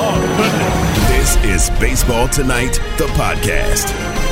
Oh, goodness. This is Baseball Tonight, the podcast.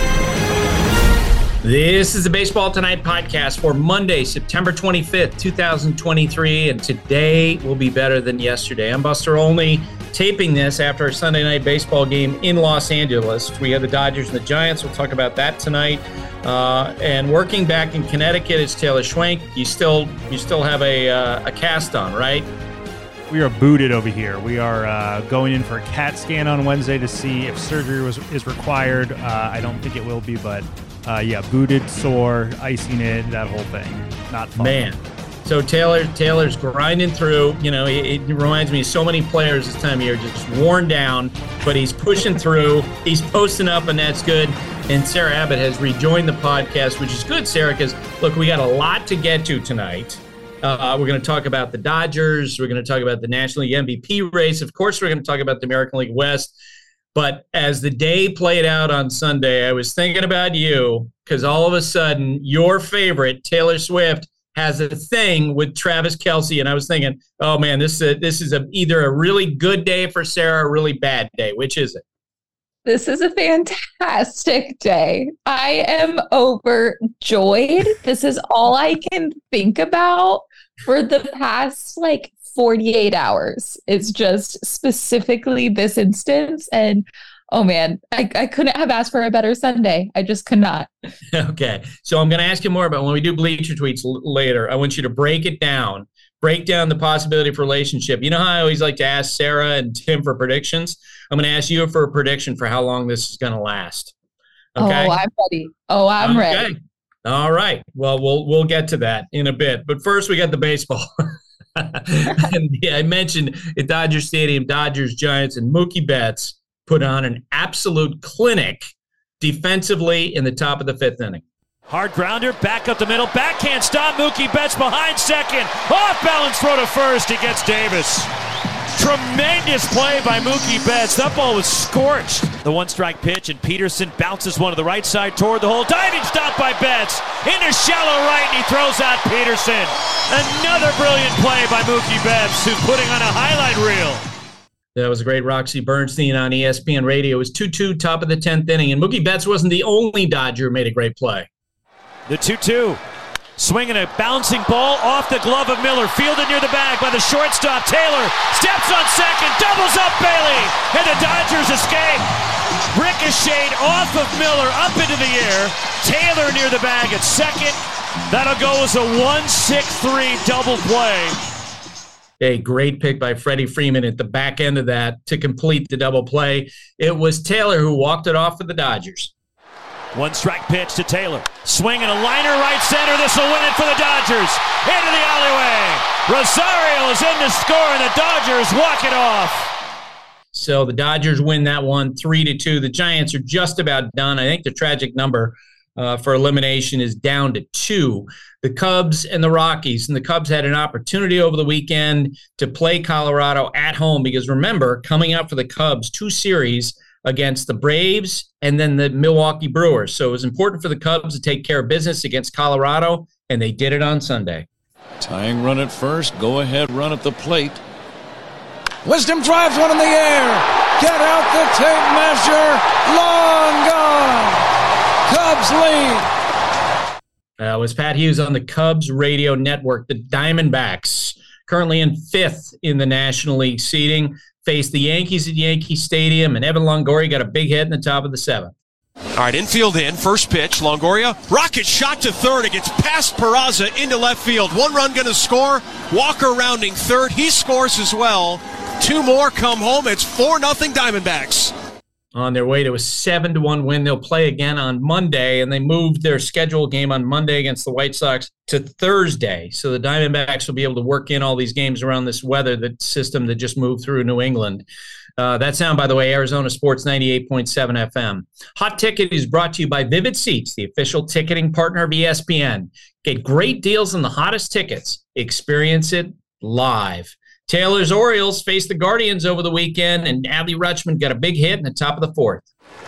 This is the Baseball Tonight podcast for Monday, September 25th, 2023, and today will be better than yesterday. I'm Buster Olney, taping this after our Sunday night baseball game in Los Angeles. We have the Dodgers and the Giants. We'll talk about that tonight. And working back in Connecticut is Taylor Schwenk. You still have a cast on, right? We are booted over here. We are going in for a CAT scan on Wednesday to see if surgery is required. I don't think it will be, but booted, sore, icing it, that whole thing. Not fun. Man. So Taylor's grinding through. You know, it reminds me of so many players this time of year, just worn down, but he's pushing through. He's posting up, and that's good. And Sarah Abbott has rejoined the podcast, which is good, Sarah, because, look, we got a lot to get to tonight. We're going to talk about the Dodgers. We're going to talk about the National League MVP race. Of course, we're going to talk about the American League West. But as the day played out on Sunday, I was thinking about you because all of a sudden your favorite, Taylor Swift, has a thing with Travis Kelce. And I was thinking, oh, man, this is either a really good day for Sarah or a really bad day. Which is it? This is a fantastic day. I am overjoyed. This is all I can think about for the past 48 hours. It's just specifically this instance. And oh man, I couldn't have asked for a better Sunday. I just could not. Okay. So I'm going to ask you more about when we do Bleacher Tweets later. I want you to break down the possibility of relationship. You know how I always like to ask Sarah and Tim for predictions? I'm going to ask you for a prediction for how long this is going to last. Okay? Oh, I'm ready. I'm ready. All right. Well, we'll get to that in a bit. But first, we got the baseball. And I mentioned at Dodger Stadium, Dodgers, Giants, and Mookie Betts put on an absolute clinic defensively in the top of the fifth inning. Hard grounder, back up the middle, backhand stop, Mookie Betts behind second, off balance throw to first, he gets Davis. Tremendous play by Mookie Betts, that ball was scorched. The one-strike pitch, and Peterson bounces one to the right side toward the hole, diving stop by Betts, into shallow right, and he throws out Peterson. Another brilliant play by Mookie Betts, who's putting on a highlight reel. That was a great Roxy Bernstein on ESPN Radio. It was 2-2, top of the 10th inning, and Mookie Betts wasn't the only Dodger who made a great play. The 2-2. Swinging a bouncing ball off the glove of Miller. Fielded near the bag by the shortstop. Taylor steps on second. Doubles up Bailey. And the Dodgers escape. Ricocheted off of Miller up into the air. Taylor near the bag at second. That'll go as a 1-6-3 double play. A great pick by Freddie Freeman at the back end of that to complete the double play. It was Taylor who walked it off for the Dodgers. One-strike pitch to Taylor. Swinging a liner right center. This will win it for the Dodgers. Into the alleyway. Rosario is in to score, and the Dodgers walk it off. So the Dodgers win that one 3-2. The Giants are just about done. I think the tragic number for elimination is down to 2. The Cubs and the Rockies. And the Cubs had an opportunity over the weekend to play Colorado at home because, remember, coming up for the Cubs, 2 series against the Braves and then the Milwaukee Brewers. So it was important for the Cubs to take care of business against Colorado, and they did it on Sunday. Tying run at first, go-ahead run at the plate. Wisdom drives one in the air. Get out the tape measure. Long gone. Cubs lead. It was Pat Hughes on the Cubs radio network. The Diamondbacks, currently in 5th in the National League seeding, faced the Yankees at Yankee Stadium, and Evan Longoria got a big hit in the top of the 7th. All right, infield in, first pitch, Longoria. Rocket shot to third. It gets past Peraza into left field. 1 run going to score. Walker rounding third. He scores as well. 2 more come home. It's 4-0 Diamondbacks. On their way to a 7-1 win. They'll play again on Monday, and they moved their scheduled game on Monday against the White Sox to Thursday. So the Diamondbacks will be able to work in all these games around this weather, the system that just moved through New England. That sound, by the way, Arizona Sports 98.7 FM. Hot Ticket is brought to you by Vivid Seats, the official ticketing partner of ESPN. Get great deals on the hottest tickets. Experience it live. Taylor's Orioles faced the Guardians over the weekend, and Adley Rutschman got a big hit in the top of the 4th.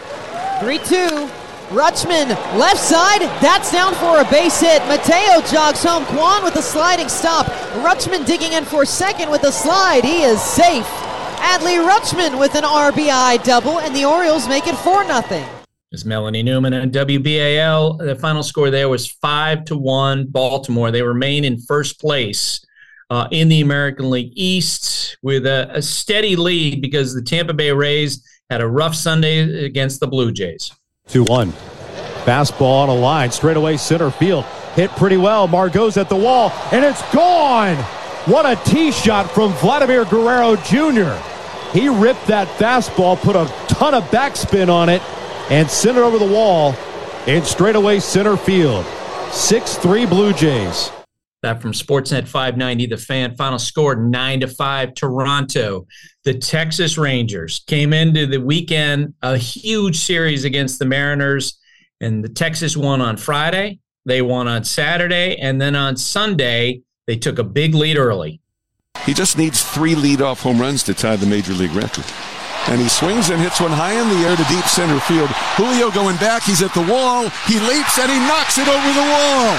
3-2. Rutschman, left side. That's down for a base hit. Mateo jogs home. Kwan with a sliding stop. Rutschman digging in for second with a slide. He is safe. Adley Rutschman with an RBI double, and the Orioles make it 4-0. It's Melanie Newman and WBAL. The final score there was 5-1 Baltimore. They remain in first place in the American League East with a steady lead because the Tampa Bay Rays had a rough Sunday against the Blue Jays. 2-1. Fastball on a line, straightaway center field. Hit pretty well. Margot's at the wall, and it's gone! What a tee shot from Vladimir Guerrero Jr. He ripped that fastball, put a ton of backspin on it, and sent it over the wall in straightaway center field. 6-3 Blue Jays. That from Sportsnet 590, The Fan. Final score 9-5 Toronto. The Texas Rangers came into the weekend a huge series against the Mariners, and the Texas won on Friday. They won on Saturday, and then on Sunday, they took a big lead early. He just needs 3 leadoff home runs to tie the Major League record. And he swings and hits one high in the air to deep center field. Julio going back. He's at the wall. He leaps and he knocks it over the wall.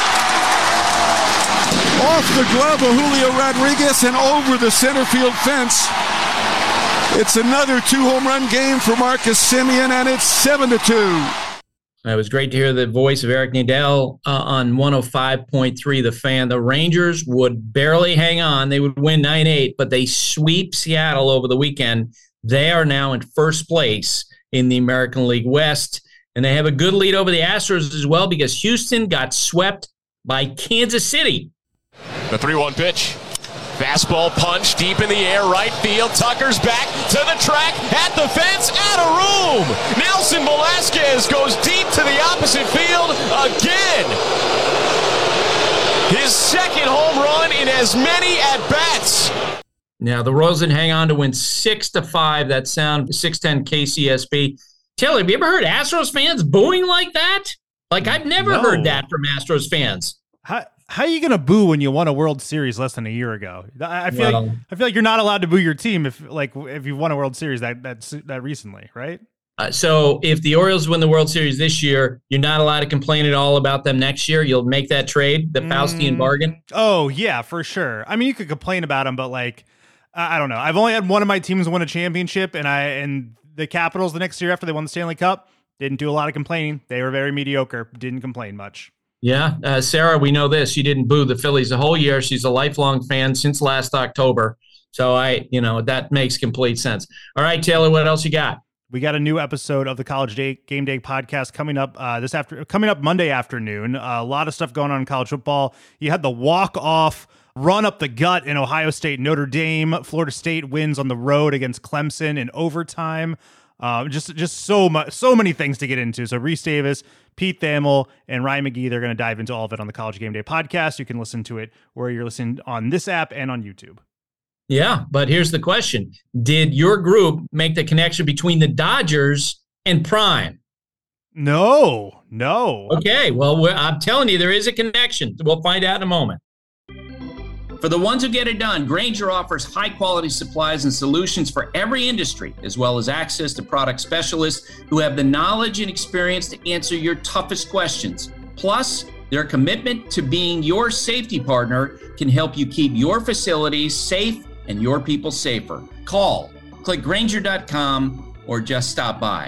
Off the glove of Julio Rodriguez and over the center field fence. It's another 2-home run game for Marcus Semien, and it's 7-2. It was great to hear the voice of Eric Nadel on 105.3 The Fan. The Rangers would barely hang on. They would win 9-8, but they sweep Seattle over the weekend. They are now in first place in the American League West, and they have a good lead over the Astros as well because Houston got swept by Kansas City. The 3-1 pitch. Fastball punch deep in the air, right field. Tucker's back to the track, at the fence, out of room. Nelson Velasquez goes deep to the opposite field again. His second home run in as many at-bats. Now, the Royals didn't hang on to win 6-5. That sound 610 KCSB. Taylor, have you ever heard Astros fans booing like that? Like, I've never heard that from Astros fans. How are you going to boo when you won a World Series less than a year ago? I feel like you're not allowed to boo your team if you won a World Series that recently, right? So if the Orioles win the World Series this year, you're not allowed to complain at all about them next year. You'll make that trade, the Faustian bargain. Oh yeah, for sure. I mean, you could complain about them, but I don't know. I've only had one of my teams win a championship, and the Capitals the next year after they won the Stanley Cup didn't do a lot of complaining. They were very mediocre. Didn't complain much. Yeah. Sarah, we know this. She didn't boo the Phillies the whole year. She's a lifelong fan since last October. So that makes complete sense. All right, Taylor, what else you got? We got a new episode of the College Game Day podcast coming up coming up Monday afternoon. A lot of stuff going on in college football. You had the walk-off run up the gut in Ohio State, Notre Dame. Florida State wins on the road against Clemson in overtime. Just so many things to get into. So Reese Davis, Pete Thamel, and Ryan McGee, they're going to dive into all of it on the College Game Day podcast. You can listen to it where you're listening on this app and on YouTube. Yeah, but here's the question. Did your group make the connection between the Dodgers and Prime? No. Okay, well, I'm telling you, there is a connection. We'll find out in a moment. For the ones who get it done, Grainger offers high-quality supplies and solutions for every industry, as well as access to product specialists who have the knowledge and experience to answer your toughest questions. Plus, their commitment to being your safety partner can help you keep your facilities safe and your people safer. Call, click Grainger.com, or just stop by.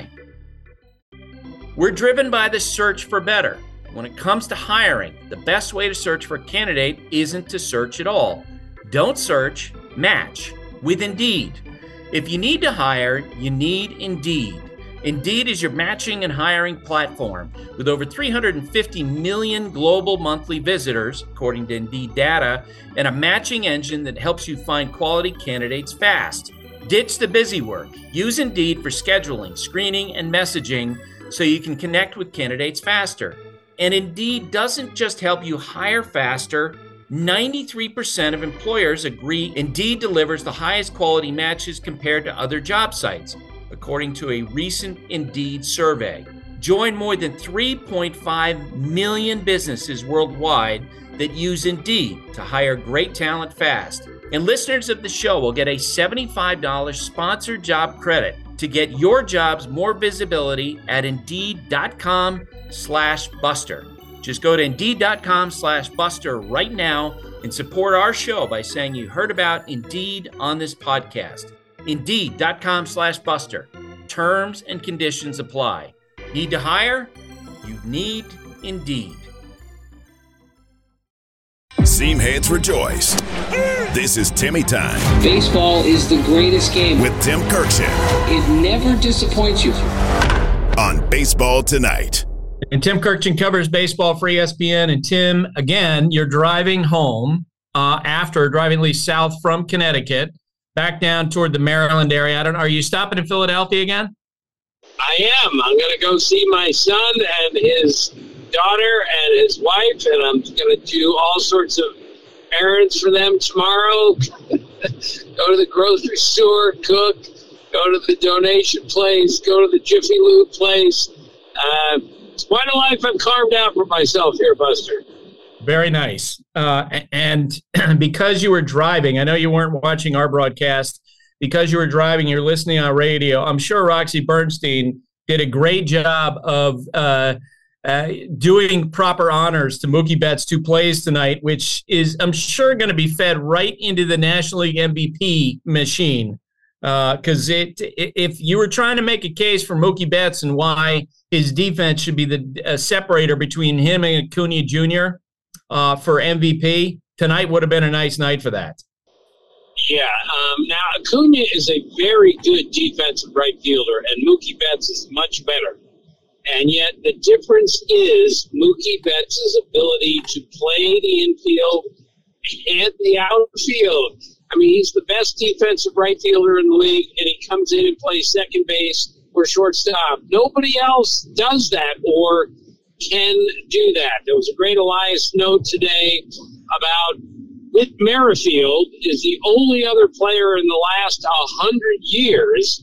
We're driven by the search for better. When it comes to hiring, the best way to search for a candidate isn't to search at all. Don't search, match with Indeed. If you need to hire, you need Indeed. Indeed is your matching and hiring platform with over 350 million global monthly visitors, according to Indeed data, and a matching engine that helps you find quality candidates fast. Ditch the busy work. Use Indeed for scheduling, screening, and messaging so you can connect with candidates faster. And Indeed doesn't just help you hire faster. 93% of employers agree Indeed delivers the highest quality matches compared to other job sites, according to a recent Indeed survey. Join more than 3.5 million businesses worldwide that use Indeed to hire great talent fast. And listeners of the show will get a $75 sponsored job credit to get your jobs more visibility at Indeed.com/Buster. Just go to Indeed.com/Buster right now and support our show by saying you heard about Indeed on this podcast. Indeed.com/Buster. Terms and conditions apply. Need to hire? You need Indeed. Seamheads rejoice. This is Timmy Time. Baseball is the greatest game. With Tim Kirkshin. It never disappoints you. On Baseball Tonight. And Tim Kirkshin covers baseball for ESPN. And Tim, again, you're driving home after driving at least south from Connecticut, back down toward the Maryland area. Are you stopping in Philadelphia again? I am. I'm going to go see my son and his daughter and his wife, and I'm going to do all sorts of errands for them tomorrow. Go to the grocery store, cook, go to the donation place, go to the Jiffy Lube place. It's quite a life I've carved out for myself here, Buster. Very nice. And because you were driving, I know you weren't watching our broadcast. Because you were driving, you're listening on radio. I'm sure Roxy Bernstein did a great job of doing proper honors to Mookie Betts' 2 plays tonight, which is, I'm sure, going to be fed right into the National League MVP machine. Because if you were trying to make a case for Mookie Betts and why his defense should be the separator between him and Acuna Jr. For MVP, tonight would have been a nice night for that. Yeah. Now, Acuna is a very good defensive right fielder, and Mookie Betts is much better. And yet the difference is Mookie Betts' ability to play the infield and the outfield. I mean, he's the best defensive right fielder in the league, and he comes in and plays second base or shortstop. Nobody else does that or can do that. There was a great Elias note today about Whit Merrifield is the only other player in the last 100 years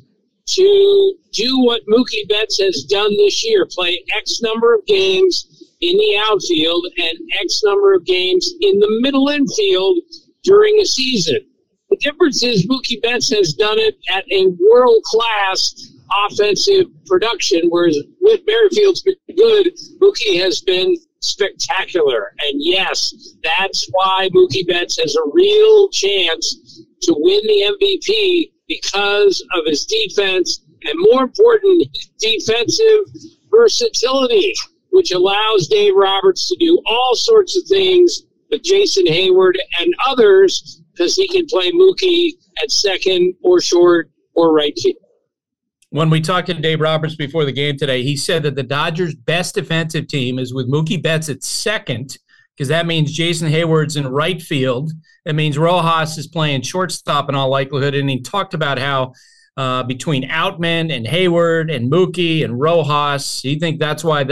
to do what Mookie Betts has done this year, play X number of games in the outfield and X number of games in the middle infield during a season. The difference is Mookie Betts has done it at a world-class offensive production, whereas Whit Merrifield's been good, Mookie has been spectacular. And yes, that's why Mookie Betts has a real chance to win the MVP because of his defense and, more important, defensive versatility, which allows Dave Roberts to do all sorts of things with Jason Hayward and others because he can play Mookie at second or short or right field. When we talked to Dave Roberts before the game today, he said that the Dodgers' best defensive team is with Mookie Betts at second, because that means Jason Hayward's in right field. That means Rojas is playing shortstop in all likelihood. And he talked about how between Outman and Hayward and Mookie and Rojas, he thinks that's why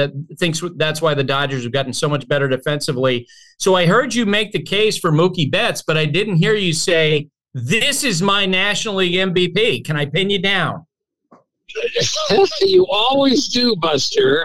the Dodgers have gotten so much better defensively. So I heard you make the case for Mookie Betts, but I didn't hear you say, this is my National League MVP. Can I pin you down? You always do, Buster.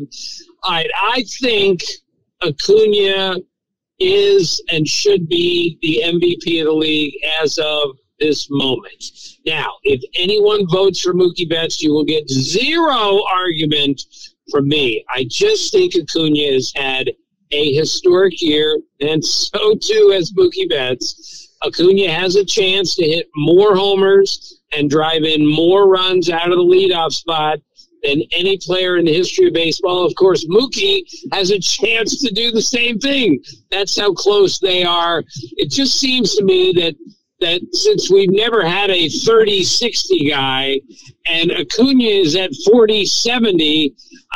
I think Acuna is and should be the MVP of the league as of this moment. Now, if anyone votes for Mookie Betts, you will get zero argument from me. I just think Acuna has had a historic year, and so too has Mookie Betts. Acuna has a chance to hit more homers and drive in more runs out of the leadoff spot than any player in the history of baseball. Of course, Mookie has a chance to do the same thing. That's how close they are. It just seems to me that since we've never had a 30-60 guy and Acuna is at 40-70,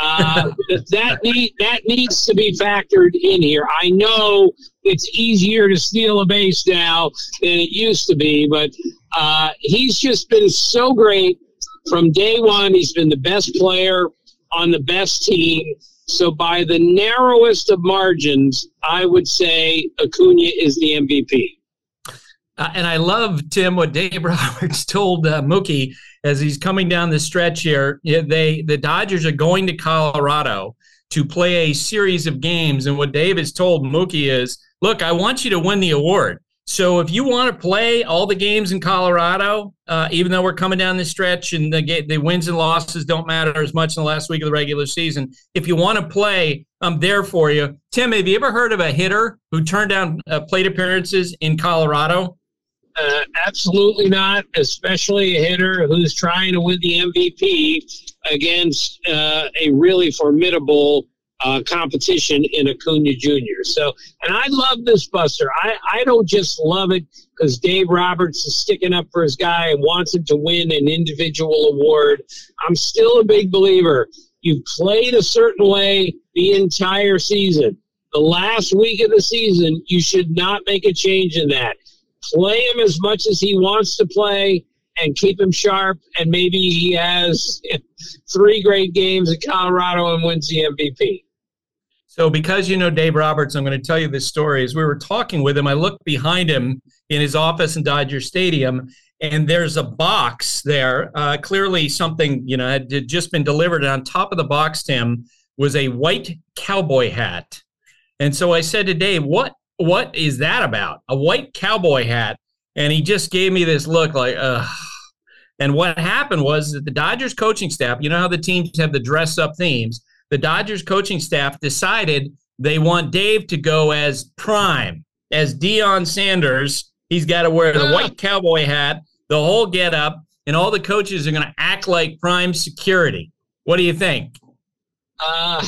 that needs to be factored in here. I know it's easier to steal a base now than it used to be, but he's just been so great from day one. He's been the best player on the best team. So by the narrowest of margins, I would say Acuna is the MVP. And I love, Tim, what Dave Roberts told Mookie as he's coming down the stretch here. The Dodgers are going to Colorado to play a series of games. And what Dave has told Mookie is, look, I want you to win the award. So if you want to play all the games in Colorado, even though we're coming down the stretch and the wins and losses don't matter as much in the last week of the regular season, if you want to play, I'm there for you. Tim, have you ever heard of a hitter who turned down plate appearances in Colorado? Absolutely not, especially a hitter who's trying to win the MVP against a really formidable competition in Acuna Jr. So, and I love this, Buster. I don't just love it because Dave Roberts is sticking up for his guy and wants him to win an individual award. I'm still a big believer. You've played a certain way the entire season. The last week of the season, you should not make a change in that. Play him as much as he wants to play and keep him sharp, and maybe he has 3 great games in Colorado and wins the MVP. So because you know Dave Roberts, I'm going to tell you this story. As we were talking with him, I looked behind him in his office in Dodger Stadium, and there's a box there. Clearly something, had just been delivered. And on top of the box, Tim, was a white cowboy hat. And so I said to Dave, what is that about? A white cowboy hat? And he just gave me this look like, ugh. And what happened was that the Dodgers coaching staff, you know how the teams have the dress-up themes, the Dodgers coaching staff decided they want Dave to go as Prime, as Deion Sanders. He's got to wear the white cowboy hat, the whole get-up, and all the coaches are going to act like Prime security. What do you think? I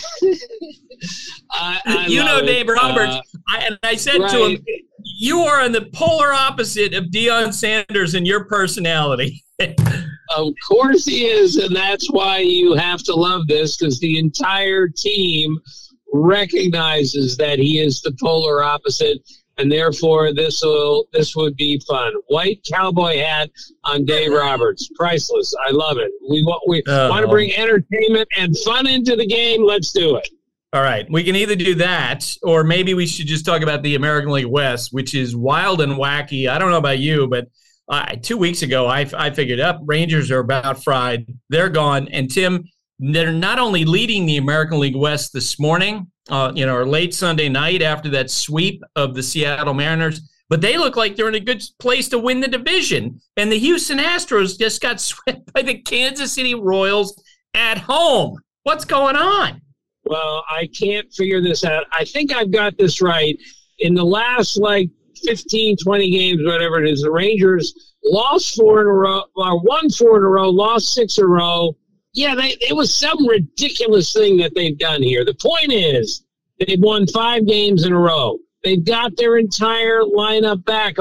Dave Roberts. I said to him, you are on the polar opposite of Deion Sanders in your personality. Of course he is, and that's why you have to love this, because the entire team recognizes that he is the polar opposite, and therefore this would be fun. White cowboy hat on Dave Roberts. Priceless. I love it. We want to bring entertainment and fun into the game. Let's do it. All right. We can either do that, or maybe we should just talk about the American League West, which is wild and wacky. I don't know about you, but 2 weeks ago, I figured up Rangers are about fried. They're gone. And Tim, they're not only leading the American League West this morning, or late Sunday night after that sweep of the Seattle Mariners, but they look like they're in a good place to win the division. And the Houston Astros just got swept by the Kansas City Royals at home. What's going on? Well, I can't figure this out. I think I've got this right. In the last, 15, 20 games, whatever it is, the Rangers lost 4 in a row, or won 4 in a row, lost 6 in a row. Yeah, it was some ridiculous thing that they've done here. The point is, they've won 5 games in a row. They've got their entire lineup back.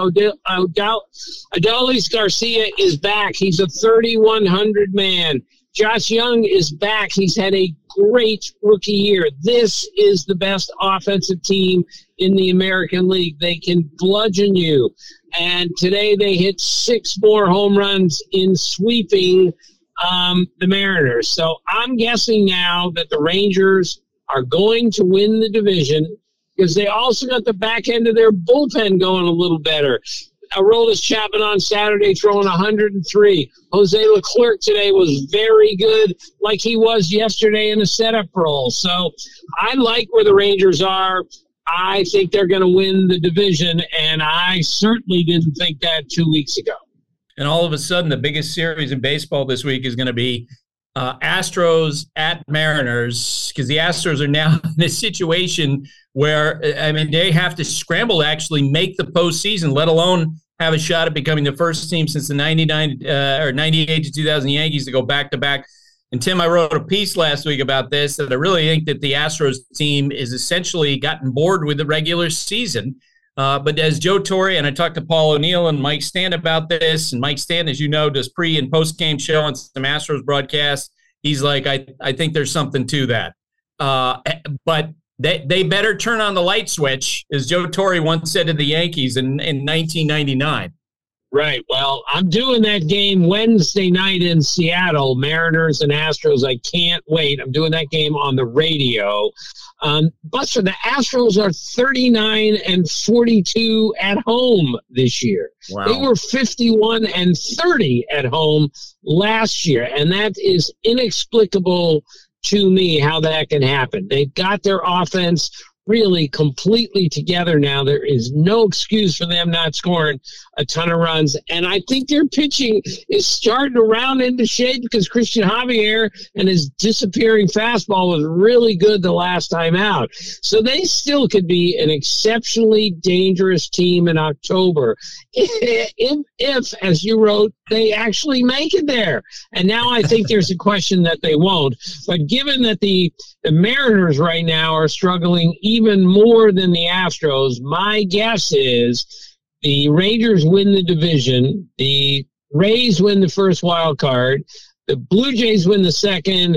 Adolis Garcia is back. He's a 3,100 man. Josh Young is back. He's had a great rookie year. This is the best offensive team in the American League. They can bludgeon you. And today they hit 6 more home runs in sweeping the Mariners. So I'm guessing now that the Rangers are going to win the division because they also got the back end of their bullpen going a little better. Aroldis Chapman on Saturday throwing 103. Jose Leclerc today was very good, like he was yesterday in a setup role. So I like where the Rangers are. I think they're going to win the division, and I certainly didn't think that 2 weeks ago. And all of a sudden, the biggest series in baseball this week is going to be Astros at Mariners, because the Astros are now in a situation where, they have to scramble to actually make the postseason, let alone have a shot at becoming the first team since the 98 to 2000 Yankees to go back-to-back. And, Tim, I wrote a piece last week about this, that I really think that the Astros team is essentially gotten bored with the regular season. But as Joe Torre, and I talked to Paul O'Neill and Mike Stan about this, and Mike Stan, as you know, does pre- and post-game show on some Astros broadcasts. He's like, I think there's something to that. But they better turn on the light switch, as Joe Torre once said to the Yankees in 1999. Right. Well, I'm doing that game Wednesday night in Seattle, Mariners and Astros. I can't wait. I'm doing that game on the radio. Buster, the Astros are 39-42 at home this year. Wow. They were 51-30 at home last year, and that is inexplicable to me how that can happen. They've got their offense really completely together now. There is no excuse for them not scoring a ton of runs. And I think their pitching is starting to round into shape because Christian Javier and his disappearing fastball was really good the last time out. So they still could be an exceptionally dangerous team in October if, as you wrote, they actually make it there. And now I think there's a question that they won't. But given that the Mariners right now are struggling even more than the Astros, my guess is the Rangers win the division, the Rays win the first wild card, the Blue Jays win the second,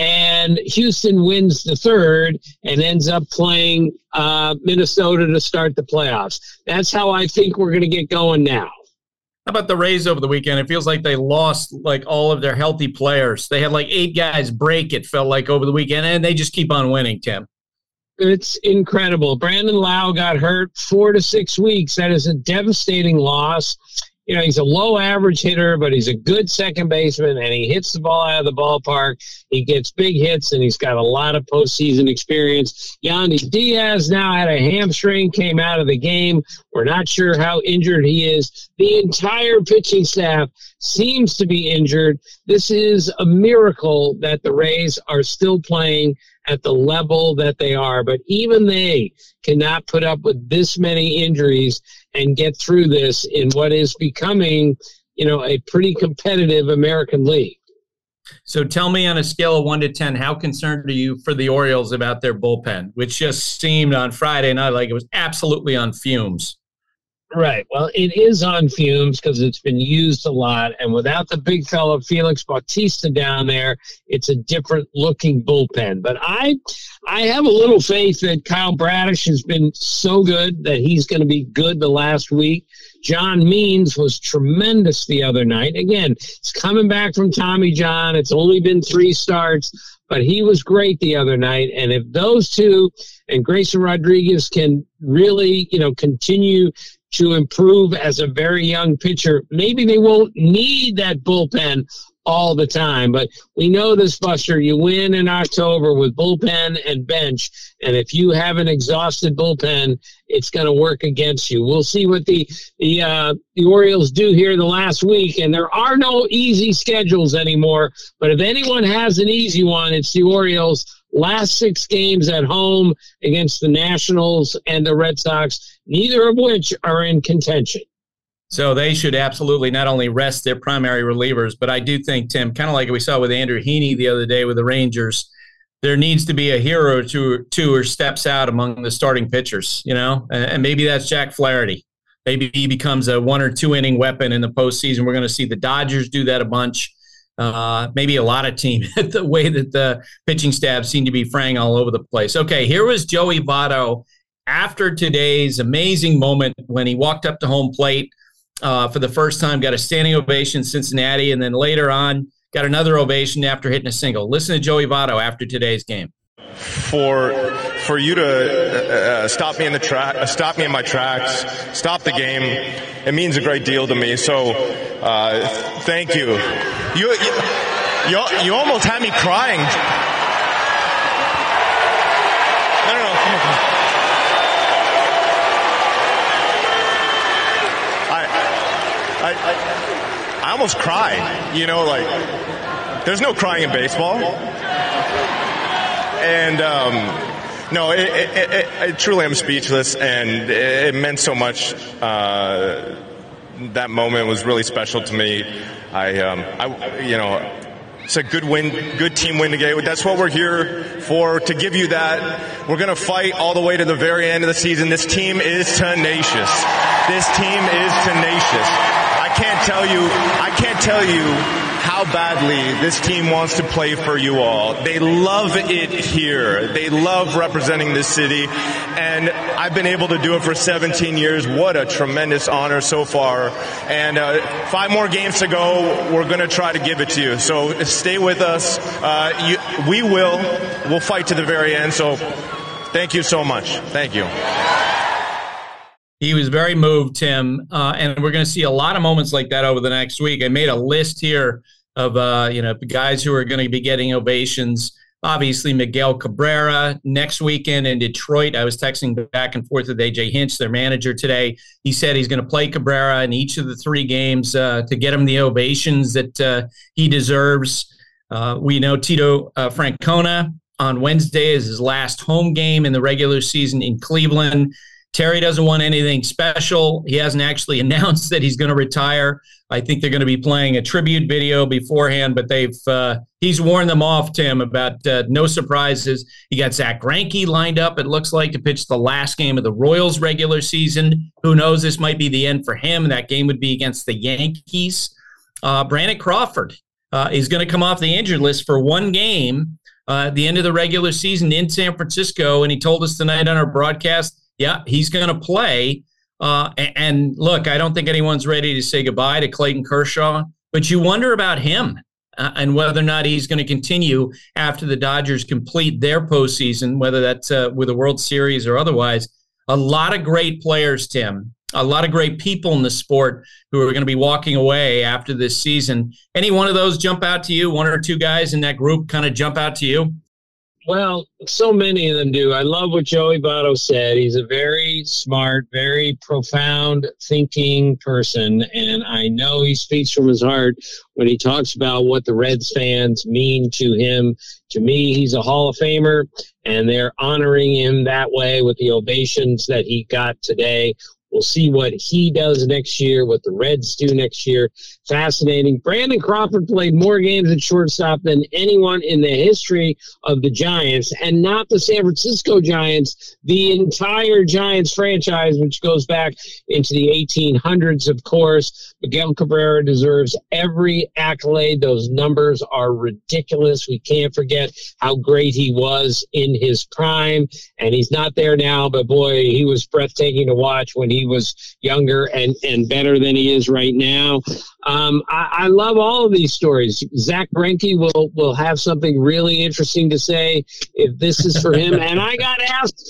and Houston wins the third and ends up playing Minnesota to start the playoffs. That's how I think we're going to get going now. How about the Rays over the weekend? It feels like they lost like all of their healthy players. They had like 8 guys break, it felt like, over the weekend, and they just keep on winning, Tim. It's incredible. Brandon Lau got hurt 4 to 6 weeks. That is a devastating loss. You know, he's a low average hitter, but he's a good second baseman, and he hits the ball out of the ballpark. He gets big hits, and he's got a lot of postseason experience. Yandy Diaz now had a hamstring, came out of the game. We're not sure how injured he is. The entire pitching staff seems to be injured. This is a miracle that the Rays are still playing at the level that they are, but even they cannot put up with this many injuries and get through this in what is becoming, you know, a pretty competitive American League. So tell me, on a scale of 1 to 10, how concerned are you for the Orioles about their bullpen, which just seemed on Friday night like it was absolutely on fumes? Right. Well, it is on fumes because it's been used a lot. And without the big fellow Felix Bautista down there, it's a different looking bullpen. But I have a little faith that Kyle Bradish has been so good that he's going to be good the last week. John Means was tremendous the other night. Again, he's coming back from Tommy John. It's only been 3 starts, but he was great the other night. And if those two and Grayson Rodriguez can really, you know, continue to improve as a very young pitcher, maybe they won't need that bullpen all the time. But we know this, Buster, you win in October with bullpen and bench. And if you have an exhausted bullpen, it's going to work against you. We'll see what the Orioles do here the last week. And there are no easy schedules anymore. But if anyone has an easy one, it's the Orioles. Last 6 games at home against the Nationals and the Red Sox, neither of which are in contention. So they should absolutely not only rest their primary relievers, but I do think, Tim, kind of like we saw with Andrew Heaney the other day with the Rangers, there needs to be a hero or two who steps out among the starting pitchers, you know, and maybe that's Jack Flaherty. Maybe he becomes a 1 or 2 inning weapon in the postseason. We're going to see the Dodgers do that a bunch. Maybe a lot of teams, the way that the pitching staff seem to be fraying all over the place. Okay, here was Joey Votto after today's amazing moment when he walked up to home plate for the first time, got a standing ovation in Cincinnati, and then later on got another ovation after hitting a single. Listen to Joey Votto after today's game. For you to stop me in my tracks, stop the game, it means a great deal to me. So thank you. You almost had me crying. No, come on. I almost cried. You know, like, there's no crying in baseball. And no, it truly, I'm speechless, and it meant so much. That moment was really special to me. You know, it's a good win, good team win today. That's what we're here for, to give you that. We're going to fight all the way to the very end of the season. This team is tenacious. I can't tell you how badly this team wants to play for you all. They love it here. They love representing this city. And I've been able to do it for 17 years. What a tremendous honor so far. And 5 more games to go. We're going to try to give it to you. So stay with us. We'll fight to the very end. So thank you so much. Thank you. He was very moved, Tim, and we're going to see a lot of moments like that over the next week. I made a list here of guys who are going to be getting ovations. Obviously, Miguel Cabrera next weekend in Detroit. I was texting back and forth with AJ Hinch, their manager, today. He said he's going to play Cabrera in each of the 3 games to get him the ovations that he deserves. We know Tito Francona on Wednesday is his last home game in the regular season in Cleveland. Terry doesn't want anything special. He hasn't actually announced that he's going to retire. I think they're going to be playing a tribute video beforehand, but he's warned them off, Tim, about no surprises. You got Zach Greinke lined up, it looks like, to pitch the last game of the Royals regular season. Who knows? This might be the end for him. That game would be against the Yankees. Brandon Crawford is going to come off the injured list for 1 game at the end of the regular season in San Francisco, and he told us tonight on our broadcast, yeah, he's going to play. And look, I don't think anyone's ready to say goodbye to Clayton Kershaw, but you wonder about him and whether or not he's going to continue after the Dodgers complete their postseason, whether that's with a World Series or otherwise. A lot of great players, Tim, a lot of great people in the sport who are going to be walking away after this season. Any one of those jump out to you? 1 or 2 guys in that group kind of jump out to you? Well, so many of them do. I love what Joey Votto said. He's a very smart, very profound thinking person, and I know he speaks from his heart when he talks about what the Reds fans mean to him. To me, he's a Hall of Famer, and they're honoring him that way with the ovations that he got today. We'll see what he does next year, what the Reds do next year. Fascinating. Brandon Crawford played more games at shortstop than anyone in the history of the Giants, and not the San Francisco Giants, the entire Giants franchise, which goes back into the 1800s, of course. Miguel Cabrera deserves every accolade. Those numbers are ridiculous. We can't forget how great he was in his prime, and he's not there now, but boy, he was breathtaking to watch when he was younger and better than he is right now. I love all of these stories. Zach Greinke will have something really interesting to say if this is for him. And I got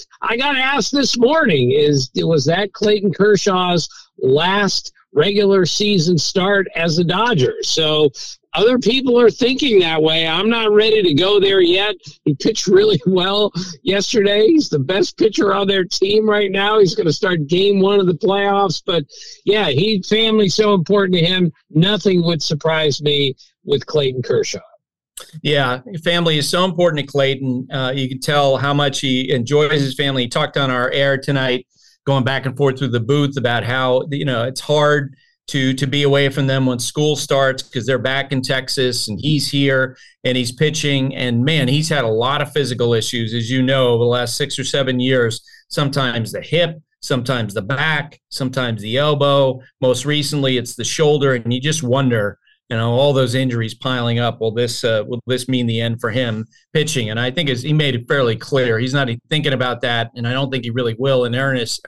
asked this morning, was that Clayton Kershaw's last regular season start as a Dodger? So other people are thinking that way. I'm not ready to go there yet. He pitched really well yesterday. He's the best pitcher on their team right now. He's going to start game 1 of the playoffs. But, yeah, family's so important to him. Nothing would surprise me with Clayton Kershaw. Yeah, family is so important to Clayton. You can tell how much he enjoys his family. He talked on our air tonight, going back and forth through the booth about how, it's hard to be away from them when school starts because they're back in Texas and he's here and he's pitching. And, man, he's had a lot of physical issues, as you know, over the last 6 or 7 years, sometimes the hip, sometimes the back, sometimes the elbow. Most recently, it's the shoulder. And you just wonder, all those injuries piling up. Will this mean the end for him pitching? And I think he made it fairly clear he's not thinking about that, and I don't think he really will in earnest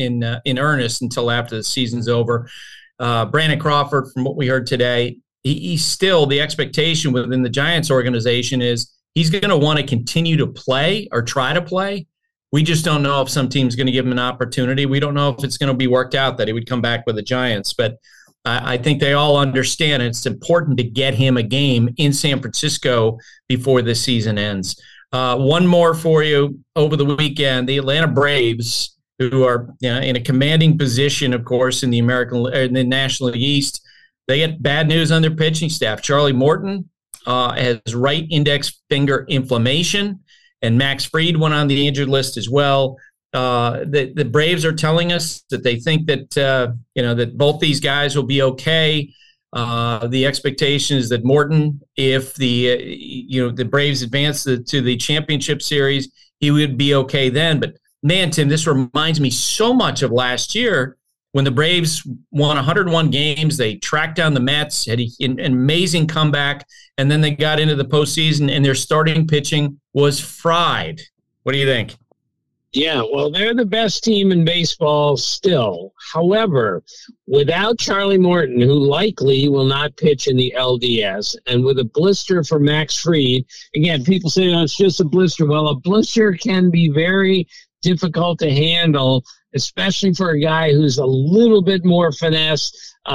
until after the season's over. Brandon Crawford, from what we heard today, he's still, the expectation within the Giants organization is he's going to want to continue to play or try to play. We just don't know if some team's going to give him an opportunity. We don't know if it's going to be worked out that he would come back with the Giants. But I think they all understand it's important to get him a game in San Francisco before this season ends. One more for you over the weekend. The Atlanta Braves, who are in a commanding position, of course, in the National League East, they get bad news on their pitching staff. Charlie Morton has right index finger inflammation, and Max Fried went on the injured list as well. The Braves are telling us that they think that that both these guys will be okay. The expectation is that Morton, if the Braves advance to the championship series, he would be okay then. But man, Tim, this reminds me so much of last year when the Braves won 101 games. They tracked down the Mets, had an amazing comeback, and then they got into the postseason, and their starting pitching was fried. What do you think? Yeah, well, they're the best team in baseball still. However, without Charlie Morton, who likely will not pitch in the LDS, and with a blister for Max Fried, again, people say, it's just a blister. Well, a blister can be very difficult to handle especially for a guy who's a little bit more finesse,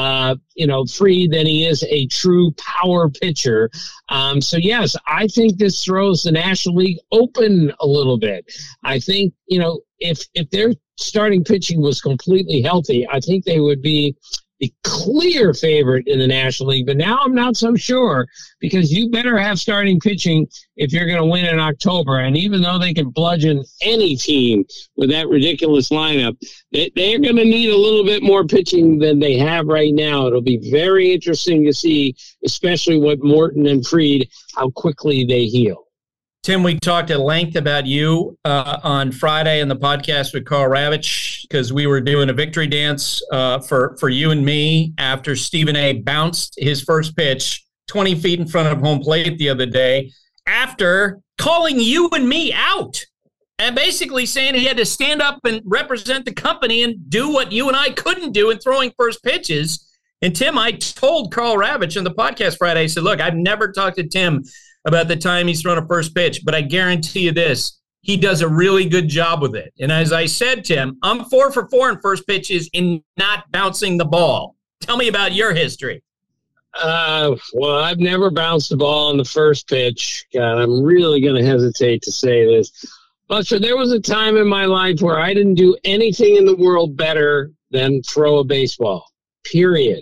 free than he is a true power pitcher. So yes, I think this throws the National League open a little bit. I think, if their starting pitching was completely healthy, I think they would be the clear favorite in the National League. But now I'm not so sure, because you better have starting pitching if you're going to win in October. And even though they can bludgeon any team with that ridiculous lineup, they're going to need a little bit more pitching than they have right now. It'll be very interesting to see, especially with Morton and Fried, how quickly they heal. Tim, we talked at length about you on Friday in the podcast with Karl Ravech, because we were doing a victory dance for you and me after Stephen A. bounced his first pitch 20 feet in front of home plate the other day, after calling you and me out and basically saying he had to stand up and represent the company and do what you and I couldn't do in throwing first pitches. And Tim, I told Karl Ravech on the podcast Friday, I said, look, I've never talked to Tim about the time he's thrown a first pitch, but I guarantee you this, he does a really good job with it. And as I said, Tim, I'm 4 for 4 in first pitches in not bouncing the ball. Tell me about your history. Well, I've never bounced the ball on the first pitch. God, I'm really going to hesitate to say this. But so there was a time in my life where I didn't do anything in the world better than throw a baseball, period.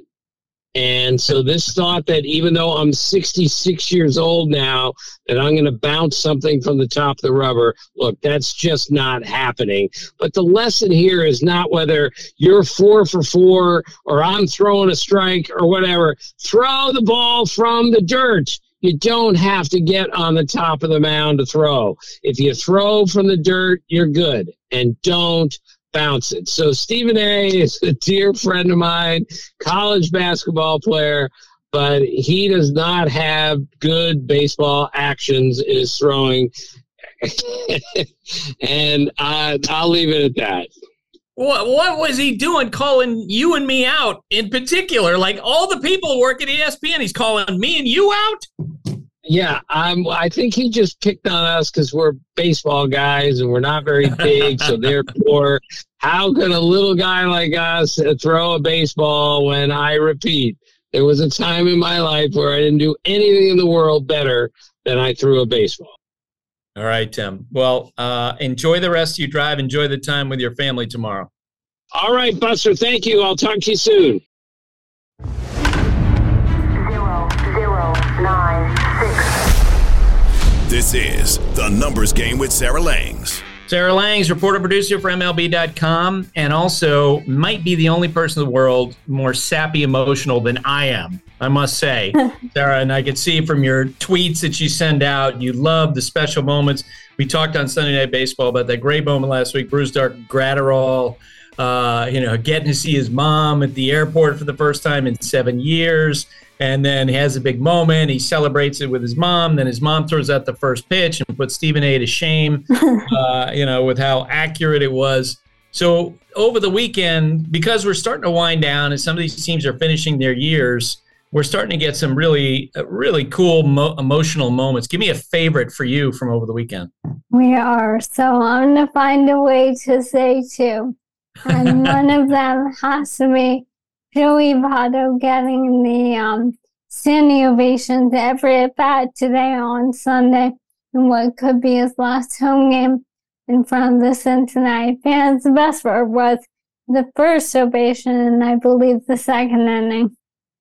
And so this thought that even though I'm 66 years old now, that I'm going to bounce something from the top of the rubber, look, that's just not happening. But the lesson here is not whether you're 4 for 4 or I'm throwing a strike or whatever. Throw the ball from the dirt. You don't have to get on the top of the mound to throw. If you throw from the dirt, you're good. And don't bounce it. So Stephen A. is a dear friend of mine, college basketball player, but he does not have good baseball actions in his throwing. And I'll leave it at that. What was he doing calling you and me out in particular? Like all the people work at ESPN, he's calling me and you out? Yeah, I think he just picked on us because we're baseball guys and we're not very big. So therefore, how could a little guy like us throw a baseball when, I repeat, there was a time in my life where I didn't do anything in the world better than I threw a baseball. All right, Tim. Well, enjoy the rest of your drive. Enjoy the time with your family tomorrow. All right, Buster. Thank you. I'll talk to you soon. 009-6. This is The Numbers Game with Sarah Langs. Sarah Langs, reporter-producer for MLB.com, and also might be the only person in the world more sappy emotional than I am, I must say. Sarah, and I could see from your tweets that you send out, you love the special moments. We talked on Sunday Night Baseball about that great moment last week, Bruce Gratterall, getting to see his mom at the airport for the first time in 7 years. And then he has a big moment. He celebrates it with his mom. Then his mom throws out the first pitch and puts Stephen A. to shame, with how accurate it was. So over the weekend, because we're starting to wind down and some of these teams are finishing their years, we're starting to get some really cool emotional moments. Give me a favorite for you from over the weekend. We are. So I'm going to find a way to say two. And one of them has to be Joey Votto getting the standing ovation to every at-bat today on Sunday in what could be his last home game in front of the Cincinnati fans. The best part was the first ovation and I believe the second inning.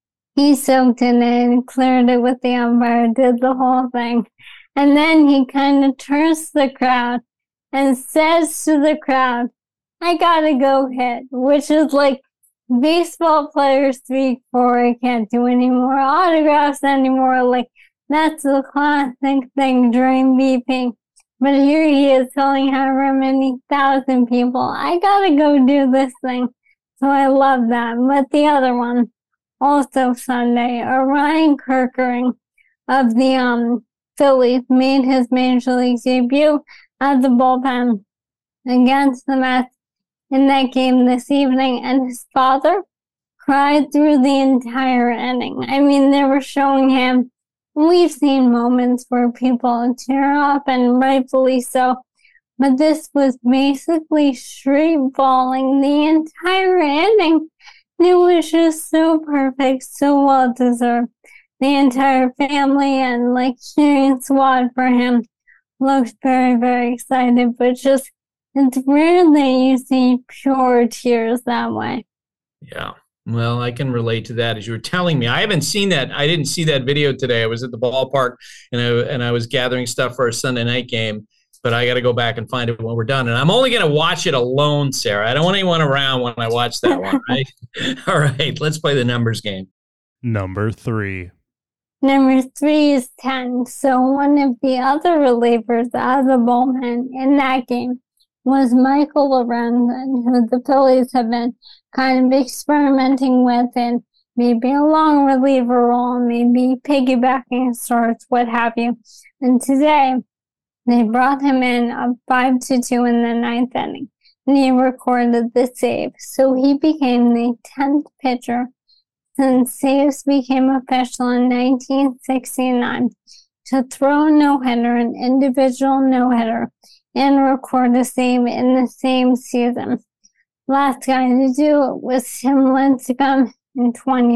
He soaked in it and cleared it with the umpire, did the whole thing. And then he kind of turns to the crowd and says to the crowd, I gotta go hit, which is like baseball players speak for, I can't do any more autographs anymore. Like, that's the classic thing during BP. But here he is telling however many thousand people, I gotta go do this thing. So I love that. But the other one, also Sunday, Ryan Kerkering of the Phillies made his Major League debut at the bullpen against the Mets in that game this evening, and his father cried through the entire inning. I mean, they were showing him, we've seen moments where people tear up, and rightfully so, but this was basically straight balling the entire inning. It was just so perfect, so well deserved. The entire family and cheering squad for him looked very, very excited, but just it's rare that you see pure tears that way. Yeah. Well, I can relate to that. As you were telling me, I haven't seen that. I didn't see that video today. I was at the ballpark and I was gathering stuff for a Sunday night game, but I got to go back and find it when we're done. And I'm only going to watch it alone, Sarah. I don't want anyone around when I watch that one, right? All right, let's play the numbers game. Number 3. Number 3 is 10. So one of the other relievers out of the bullpen in that game was Michael Lorenzen, who the Phillies have been kind of experimenting with in maybe a long reliever role, maybe piggybacking starts, what have you. And today, they brought him in up 5-2 in the ninth inning, and he recorded the save. So he became the 10th pitcher since saves became official in 1969 to throw a no-hitter, an individual no-hitter, and record a save in the same season. Last guy to do it was Tim Lincecum in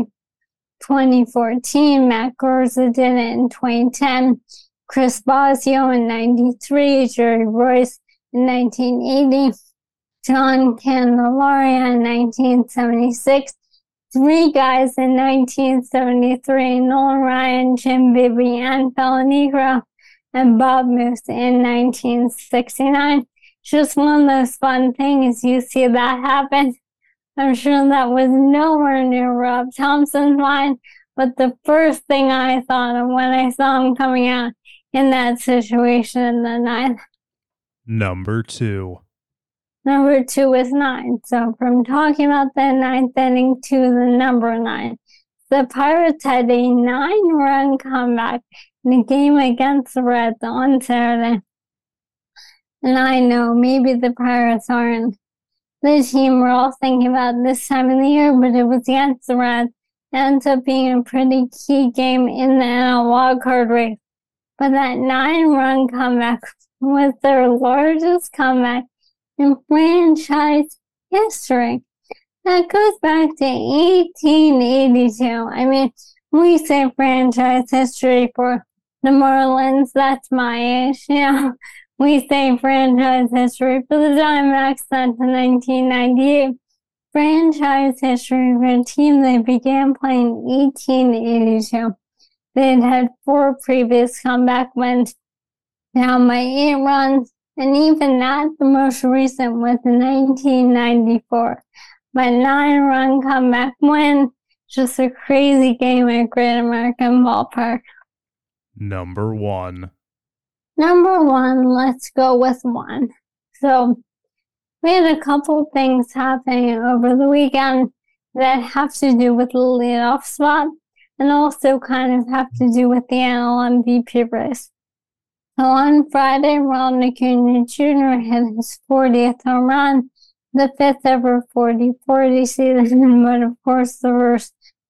2014. Matt Garza did it in 2010. Chris Bosio in 93. Jerry Royce in 1980. John Candelaria in 1976. 3 guys in 1973. Nolan Ryan, Jim Bibby, and Pelanegro, and Bob Moose in 1969. Just one of those fun things you see that happen. I'm sure that was nowhere near Rob Thompson's mind, but the first thing I thought of when I saw him coming out in that situation in the ninth. Number 2. Number 2 is 9. So from talking about the ninth inning to the number 9, the Pirates had a 9-run comeback in a game against the Reds on Saturday. And I know maybe the Pirates aren't the team we're all thinking about this time of the year, but it was against the Reds. It ends up being a pretty key game in the NL wildcard race. But that 9-run comeback was their largest comeback in franchise history. That goes back to 1882. I mean, we say franchise history for the Marlins. That's my age. We say franchise history for the Diamondbacks. That's 1998. Franchise history for a team they began playing in 1882. They'd had 4 previous comeback wins, down by 8 runs, and even that, the most recent was in 1994. But 9-run comeback win, just a crazy game at Great American Ballpark. Number 1. Number 1, let's go with 1. So we had a couple things happening over the weekend that have to do with the leadoff spot and also kind of have to do with the NL MVP race. So on Friday, Ronald Acuna Jr. hit his 40th home run, the 5th ever 40-40 season, but of course the first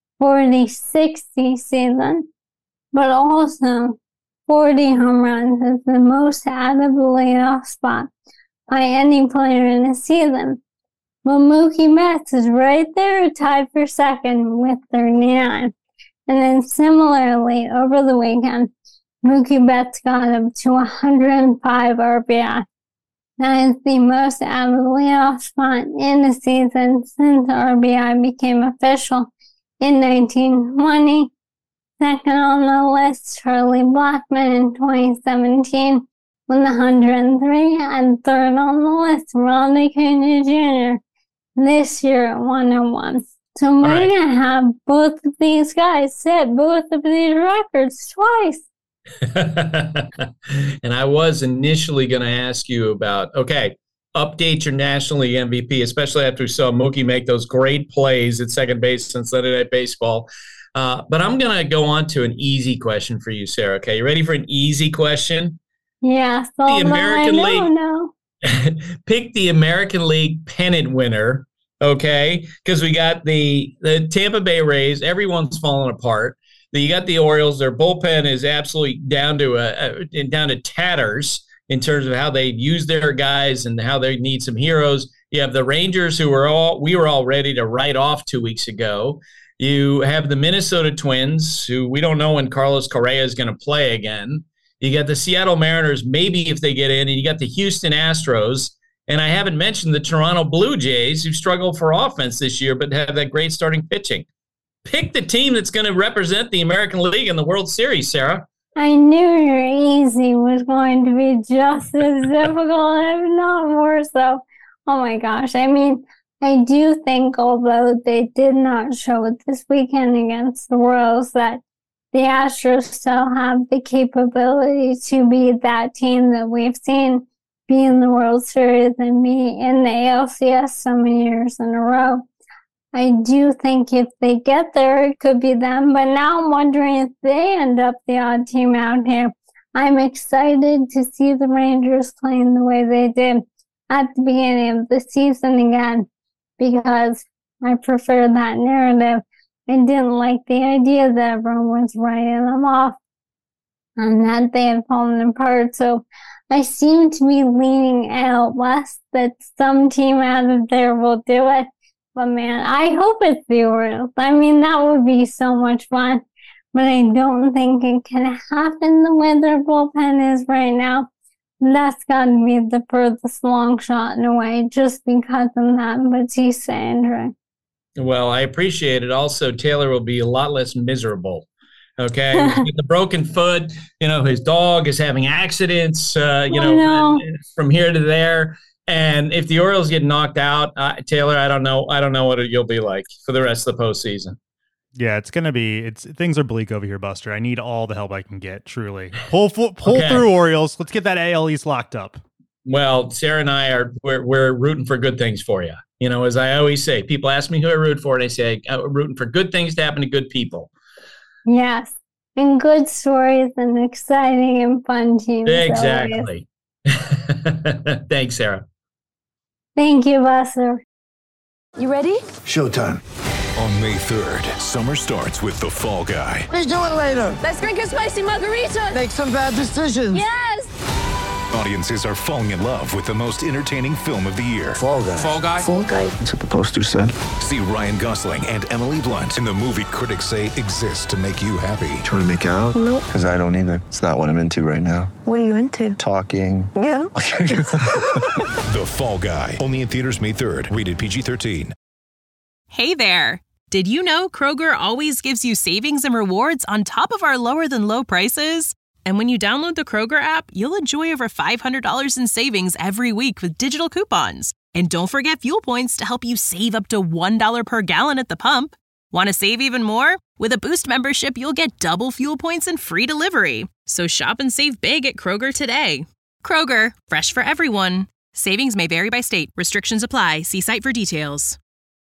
40-60 season. But also, 40 home runs is the most out of the leadoff spot by any player in a season. But Mookie Betts is right there, tied for second with 39. And then similarly, over the weekend, Mookie Betts got up to 105 RBI. That is the most out of the leadoff spot in a season since RBI became official in 1920. Second on the list, Charlie Blackmon in 2017 with 103, and third on the list, Ronald Acuna Jr. this year at 101. So we're going to have both of these guys set both of these records twice. And I was initially going to ask you about, update your National League MVP, especially after we saw Mookie make those great plays at second base on Sunday Night Baseball. But I'm going to go on to an easy question for you, Sarah. Okay, you ready for an easy question? Yeah. The American League. Pick the American League pennant winner, okay? Because we got the Tampa Bay Rays. Everyone's falling apart. You got the Orioles. Their bullpen is absolutely down to tatters. in terms of how they use their guys and how they need some heroes. You have the Rangers, we were all ready to write off 2 weeks ago. You have the Minnesota Twins, who we don't know when Carlos Correa is going to play again. You got the Seattle Mariners, maybe if they get in, and you got the Houston Astros. And I haven't mentioned the Toronto Blue Jays, who struggled for offense this year, but have that great starting pitching. Pick the team that's going to represent the American League in the World Series, Sarah. I knew your easy was going to be just as difficult, if not more so. Oh my gosh. I mean, I do think, although they did not show it this weekend against the Royals, that the Astros still have the capability to be that team that we've seen be in the World Series and be in the ALCS so many years in a row. I do think if they get there, it could be them. But now I'm wondering if they end up the odd team out here. I'm excited to see the Rangers playing the way they did at the beginning of the season again, because I prefer that narrative. I didn't like the idea that everyone was writing them off and that they had fallen apart. So I seem to be leaning out west that some team out of there will do it. But man, I hope it's the Orioles. I mean, that would be so much fun. But I don't think it can happen the way their bullpen is right now. That's got to be the furthest long shot in a way, just because of that Batista injury. Well, I appreciate it. Also, Taylor will be a lot less miserable. Okay, with the broken foot, his dog is having accidents, from here to there. And if the Orioles get knocked out, Taylor, I don't know what you'll be like for the rest of the postseason. Yeah, things are bleak over here, Buster. I need all the help I can get, truly. Pull through, Orioles. Let's get that AL East locked up. Well, Sarah and I we're rooting for good things for you. As I always say, people ask me who I root for, and I say I'm rooting for good things to happen to good people. Yes, and good stories and exciting and fun teams. Exactly. Thanks, Sarah. Thank you, Buster. You ready? Showtime. On May 3rd, summer starts with The Fall Guy. Let's do it later. Let's drink a spicy margarita. Make some bad decisions. Yes. Audiences are falling in love with the most entertaining film of the year. Fall Guy. Fall Guy? Fall Guy. That's what the poster said. See Ryan Gosling and Emily Blunt in the movie critics say exists to make you happy. Trying to make it out? Nope. Because I don't either. It's not what I'm into right now. What are you into? Talking. Yeah. The Fall Guy. Only in theaters May 3rd. Rated PG-13. Hey there. Did you know Kroger always gives you savings and rewards on top of our lower than low prices? And when you download the Kroger app, you'll enjoy over $500 in savings every week with digital coupons. And don't forget fuel points to help you save up to $1 per gallon at the pump. Want to save even more? With a Boost membership, you'll get double fuel points and free delivery. So shop and save big at Kroger today. Kroger, fresh for everyone. Savings may vary by state. Restrictions apply. See site for details.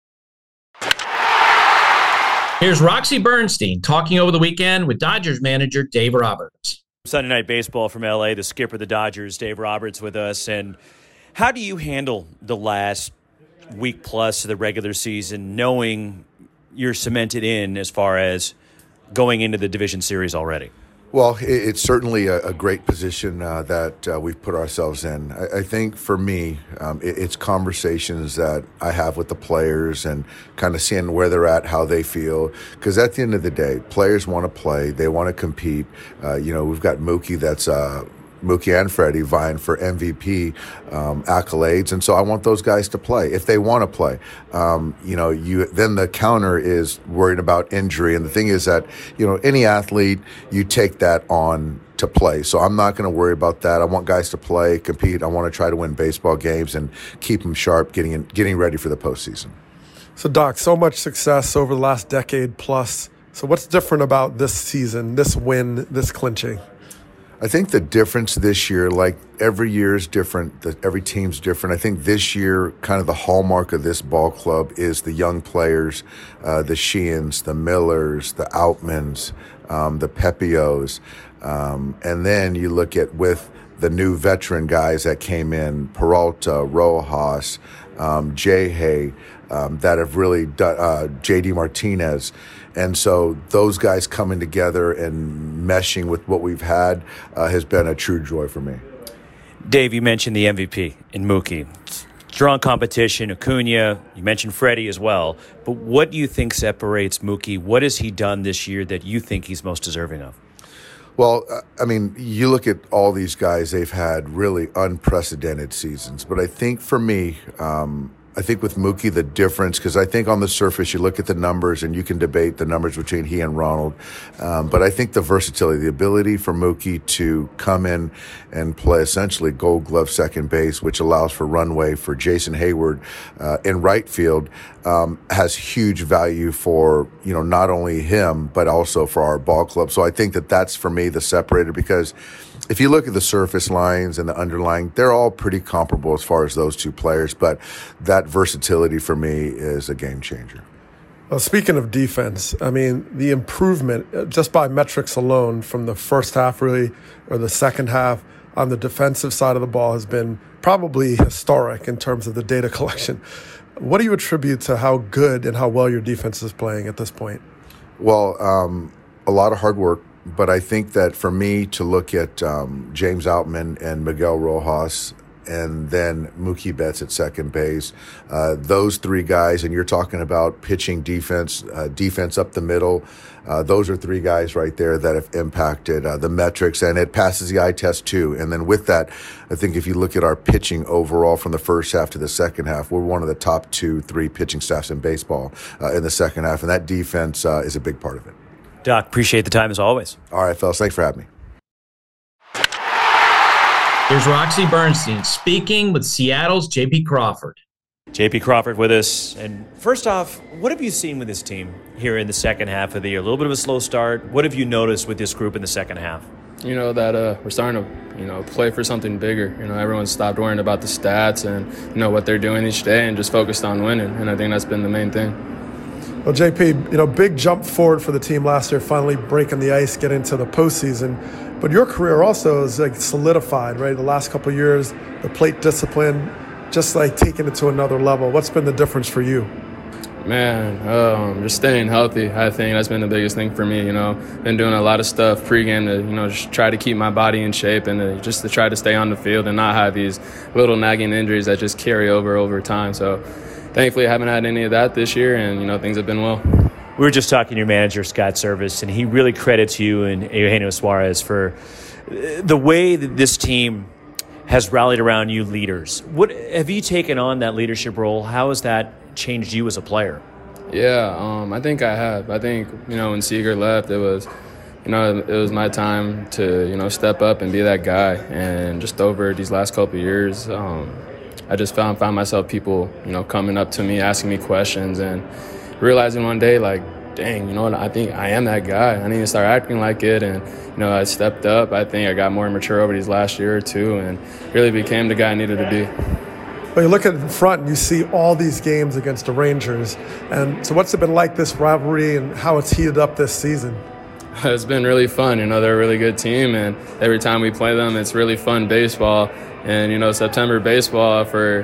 Here's Roxy Bernstein talking over the weekend with Dodgers manager Dave Roberts. Sunday Night Baseball from L.A., the skipper of the Dodgers, Dave Roberts, with us. And how do you handle the last week plus of the regular season, knowing you're cemented in as far as going into the division series already? Well, it's certainly a great position that we've put ourselves in. I think for me, it's conversations that I have with the players and kind of seeing where they're at, how they feel. Because at the end of the day, players want to play. They want to compete. We've got Mookie and Freddie vying for MVP accolades, and so I want those guys to play if they want to play. Then the counter is worried about injury, and the thing is that any athlete, you take that on to play. So I'm not going to worry about that. I want guys to play, compete. I want to try to win baseball games and keep them sharp, getting ready for the postseason. So Doc, so much success over the last decade plus. So what's different about this season, this win, this clinching? I think the difference this year, like every year is different, every team's different. I think this year, kind of the hallmark of this ball club is the young players, the Sheehan's, the Millers, the Outmans, the Pepios. And then you look at with the new veteran guys that came in, Peralta, Rojas, J-Hay, that have really done, J.D. Martinez. And so those guys coming together and meshing with what we've had has been a true joy for me. Dave, you mentioned the MVP in Mookie. Strong competition, Acuna, you mentioned Freddie as well. But what do you think separates Mookie? What has he done this year that you think he's most deserving of? Well, I mean, you look at all these guys, they've had really unprecedented seasons. But I think for me, I think with Mookie, the difference, because I think on the surface, you look at the numbers and you can debate the numbers between he and Ronald. But I think the versatility, the ability for Mookie to come in and play essentially Gold Glove second base, which allows for runway for Jason Hayward in right field, has huge value for, not only him, but also for our ball club. So I think that that's, for me, the separator, because if you look at the surface lines and the underlying, they're all pretty comparable as far as those two players, but that versatility for me is a game changer. Well, speaking of defense, I mean, the improvement just by metrics alone from the first half really, or the second half on the defensive side of the ball has been probably historic in terms of the data collection. What do you attribute to how good and how well your defense is playing at this point? Well, a lot of hard work. But I think that for me to look at James Outman and Miguel Rojas and then Mookie Betts at second base, those three guys, and you're talking about pitching, defense up the middle, those are three guys right there that have impacted the metrics, and it passes the eye test too. And then with that, I think if you look at our pitching overall from the first half to the second half, we're one of the top 2-3 pitching staffs in baseball in the second half, and that defense is a big part of it. Doc, appreciate the time as always. All right, fellas. Thanks for having me. Here's Roxy Bernstein speaking with Seattle's J.P. Crawford. J.P. Crawford with us. And first off, what have you seen with this team here in the second half of the year? A little bit of a slow start. What have you noticed with this group in the second half? That we're starting to, play for something bigger. Everyone's stopped worrying about the stats and, what they're doing each day and just focused on winning. And I think that's been the main thing. Well, JP, big jump forward for the team last year, finally breaking the ice, getting to the postseason. But your career also is solidified, right? The last couple of years, the plate discipline, just taking it to another level. What's been the difference for you? Man, just staying healthy. I think that's been the biggest thing for me. Been doing a lot of stuff pregame to, just try to keep my body in shape and just to try to stay on the field and not have these little nagging injuries that just carry over time. So thankfully, I haven't had any of that this year, and, things have been well. We were just talking to your manager, Scott Service, and he really credits you and Eugenio Suarez for the way that this team has rallied around you leaders. What have you taken on that leadership role? How has that changed you as a player? Yeah, I think I have. I think, when Seager left, it was my time to, step up and be that guy. And just over these last couple of years, I just found myself people, coming up to me, asking me questions, and realizing one day, dang, I think I am that guy. I need to start acting like it. And, I stepped up. I think I got more mature over these last year or two and really became the guy I needed to be. Well, you look at it in front and you see all these games against the Rangers. And so what's it been like, this rivalry, and how it's heated up this season? It's been really fun. They're a really good team, and every time we play them, it's really fun baseball. And, September baseball for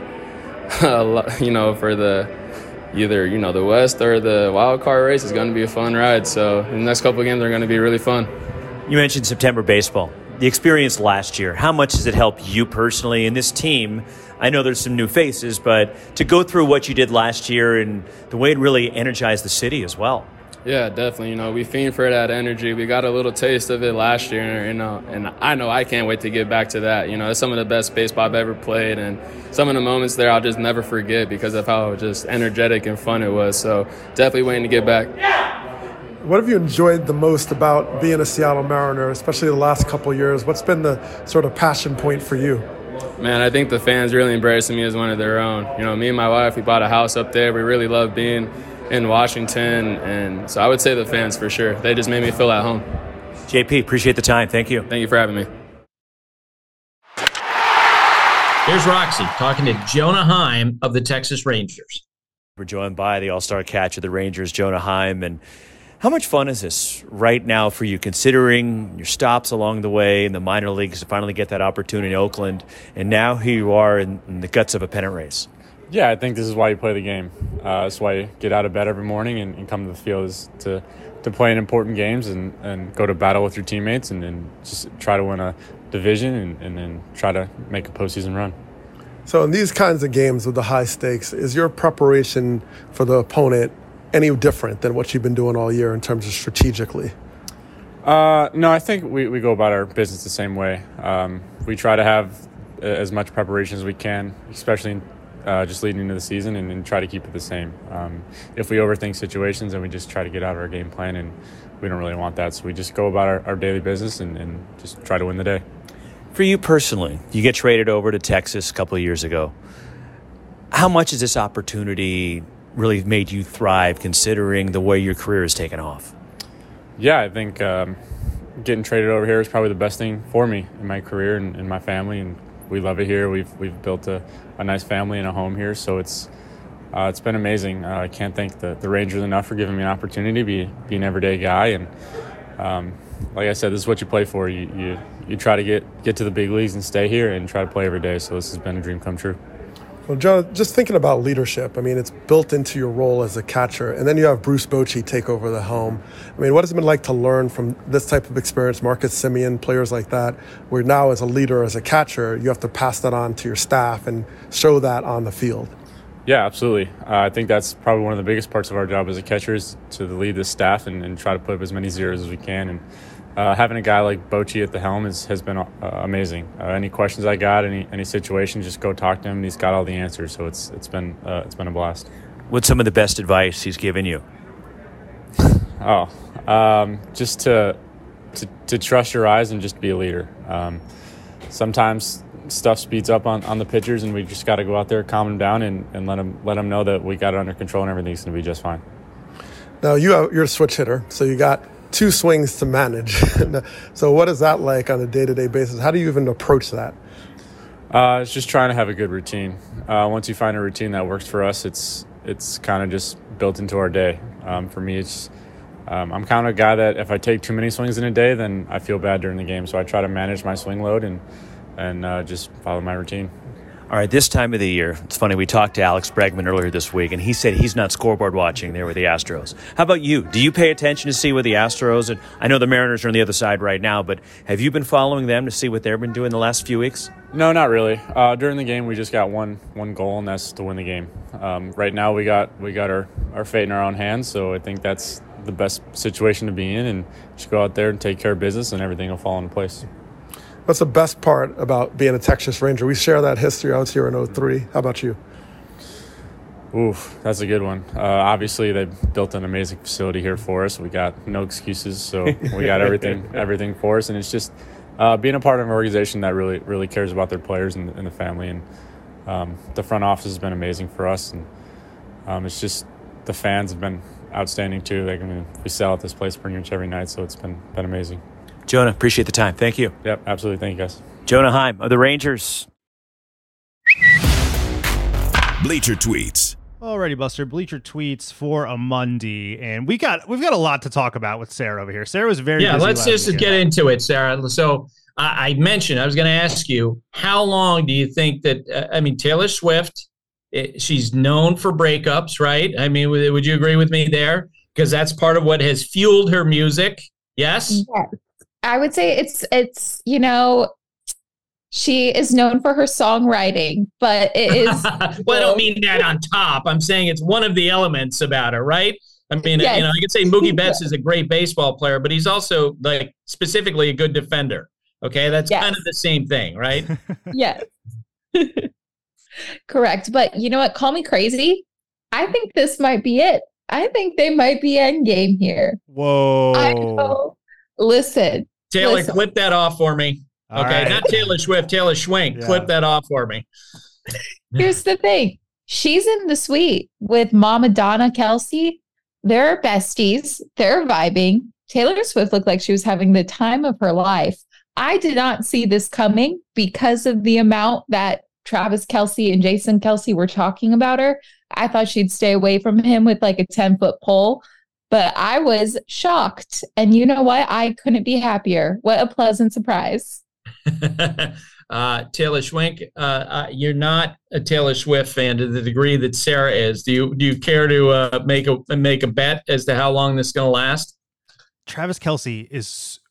the either, the West or the wild card race is going to be a fun ride. So the next couple of games are going to be really fun. You mentioned September baseball. The experience last year, how much does it help you personally and this team? I know there's some new faces, but to go through what you did last year and the way it really energized the city as well. Yeah, definitely. We fiend for that energy. We got a little taste of it last year, and I know I can't wait to get back to that. It's some of the best baseball I've ever played, and some of the moments there I'll just never forget because of how just energetic and fun it was. So definitely waiting to get back. What have you enjoyed the most about being a Seattle Mariner, especially the last couple of years? What's been the sort of passion point for you? Man, I think the fans really embracing me as one of their own. Me and my wife, we bought a house up there. We really love being in Washington, and so I would say the fans for sure. They just made me feel at home. JP, appreciate the time. Thank you. Thank you for having me. Here's Roxy talking to Jonah Heim of the Texas Rangers. We're joined by the all-star catcher of the Rangers, Jonah Heim. And how much fun is this right now for you, considering your stops along the way in the minor leagues to finally get that opportunity in Oakland, and now here you are in the guts of a pennant race? Yeah, I think this is why you play the game. That's why you get out of bed every morning and come to the field, is to play in important games and go to battle with your teammates and just try to win a division and then try to make a postseason run. So in these kinds of games with the high stakes, is your preparation for the opponent any different than what you've been doing all year in terms of strategically? No, I think we go about our business the same way. We try to have as much preparation as we can, especially just leading into the season, and try to keep it the same. If we overthink situations, then we just try to get out of our game plan, and we don't really want that. So we just go about our daily business and just try to win the day. For you personally, you get traded over to Texas a couple of years ago. How much has this opportunity really made you thrive, considering the way your career has taken off? Yeah, I think getting traded over here is probably the best thing for me in my career and my family, and we love it here. We've built a nice family and a home here, so it's been amazing. I can't thank the Rangers enough for giving me an opportunity to be an everyday guy, and like I said, this is what you play for. You try to get to the big leagues and stay here and try to play every day, so this has been a dream come true. Well, John, just thinking about leadership, I mean, it's built into your role as a catcher, and then you have Bruce Bochy take over the helm. I mean, what has it been like to learn from this type of experience, Marcus Semien, players like that, where now as a leader, as a catcher, you have to pass that on to your staff and show that on the field? Yeah, absolutely. I think that's probably one of the biggest parts of our job as a catcher is to lead the staff and try to put up as many zeros as we can. And having a guy like Bochy at the helm has been amazing. Any questions I got, any situation, just go talk to him. He's got all the answers, so it's been a blast. What's some of the best advice he's given you? Just to trust your eyes and just be a leader. Sometimes stuff speeds up on the pitchers, and we just got to go out there, calm them down, and let them know that we got it under control and everything's going to be just fine. Now you're a switch hitter, so you got 2 swings to manage. So what is that like on a day-to-day basis? How do you even approach that? It's just trying to have a good routine. Once you find a routine that works for us, it's kind of just built into our day. For me, it's I'm kind of a guy that if I take too many swings in a day, then I feel bad during the game. So I try to manage my swing load and just follow my routine. All right, this time of the year, it's funny, we talked to Alex Bregman earlier this week, and he said he's not scoreboard watching there with the Astros. How about you? Do you pay attention to see what the Astros, and I know the Mariners are on the other side right now, but have you been following them to see what they've been doing the last few weeks? No, not really. During the game, we just got one goal, and that's to win the game. Right now, we got our fate in our own hands, so I think that's the best situation to be in, and just go out there and take care of business, and everything will fall into place. What's the best part about being a Texas Ranger? We share that history. I was here in 2003. How about you? Oof, that's a good one. Obviously, they built an amazing facility here for us. We got no excuses, so we got everything for us. And it's just being a part of an organization that really cares about their players and the family. And the front office has been amazing for us. And it's just the fans have been outstanding too. We sell at this place pretty much every night, so it's been amazing. Jonah, appreciate the time. Thank you. Yep, absolutely. Thank you, guys. Jonah Heim of the Rangers. Bleacher Tweets. Alrighty, Buster. Bleacher Tweets for a Monday, and we've got a lot to talk about with Sarah over here. Sarah was very busy let's just get into it, Sarah. So I mentioned I was going to ask you, how long do you think that? Taylor Swift, she's known for breakups, right? I mean, would you agree with me there? Because that's part of what has fueled her music. Yes. Yes. I would say it's she is known for her songwriting, but it is. Well, I don't mean that on top. I'm saying it's one of the elements about her, right? I mean, yes. I could say Mookie Betts is a great baseball player, but he's also specifically a good defender. Okay, that's kind of the same thing, right? Yes. Correct. But you know what? Call me crazy. I think this might be it. I think they might be endgame here. Whoa. I know. Listen. Taylor, clip that off for me. All okay, right. Not Taylor Swift, Taylor Schwenk. Yeah. Clip that off for me. Here's the thing. She's in the suite with Mama Donna Kelsey. They're besties. They're vibing. Taylor Swift looked like she was having the time of her life. I did not see this coming because of the amount that Travis Kelce and Jason Kelce were talking about her. I thought she'd stay away from him with a 10-foot pole. But I was shocked. And you know what? I couldn't be happier. What a pleasant surprise. Taylor Schwenk, you're not a Taylor Swift fan to the degree that Sarah is. Do you care to make a bet as to how long this is going to last? Travis Kelce is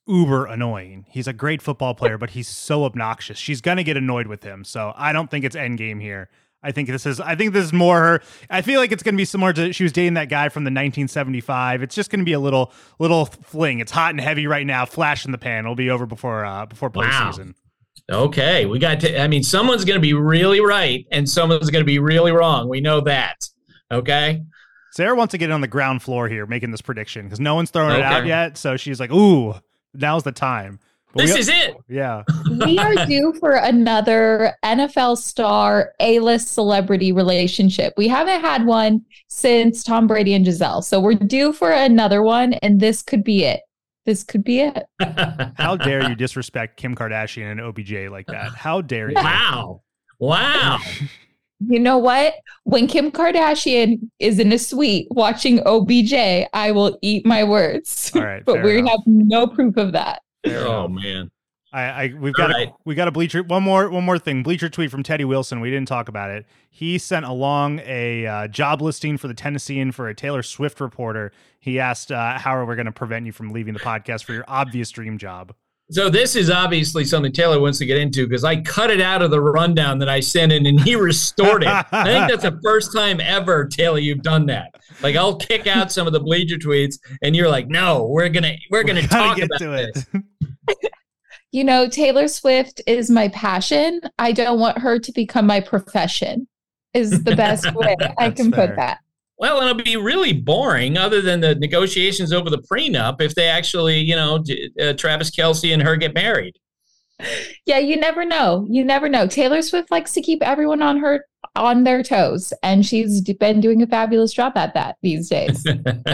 uber annoying. He's a great football player, but he's so obnoxious. She's going to get annoyed with him. So I don't think it's endgame here. I think this is more her. I feel like it's going to be similar to she was dating that guy from the 1975. It's just going to be a little fling. It's hot and heavy right now. Flash in the pan. It'll be over before postseason. Okay, we got to. I mean, someone's going to be really right and someone's going to be really wrong. We know that. Okay. Sarah wants to get on the ground floor here, making this prediction because no one's throwing it out yet. So she's like, "Ooh, now's the time." This is it. Yeah. We are due for another NFL star A-list celebrity relationship. We haven't had one since Tom Brady and Giselle. So we're due for another one, and this could be it. This could be it. How dare you disrespect Kim Kardashian and OBJ like that? How dare you? Wow. You know what? When Kim Kardashian is in a suite watching OBJ, I will eat my words. All right. But we have no proof of that. Oh man. We've got a Bleacher one more thing. Bleacher tweet from Teddy Wilson. We didn't talk about it. He sent along a job listing for the Tennessean for a Taylor Swift reporter. He asked, how are we going to prevent you from leaving the podcast for your obvious dream job? So this is obviously something Taylor wants to get into because I cut it out of the rundown that I sent in and he restored it. I think that's the first time ever, Taylor, you've done that. Like I'll kick out some of the Bleacher tweets and you're like, no, we're gonna talk about this. You know, Taylor Swift is my passion. I don't want her to become my profession is the best way I can put that. Well, it'll be really boring other than the negotiations over the prenup if they actually, Travis Kelce and her get married. Yeah, you never know. You never know. Taylor Swift likes to keep everyone on their toes, and she's been doing a fabulous job at that these days.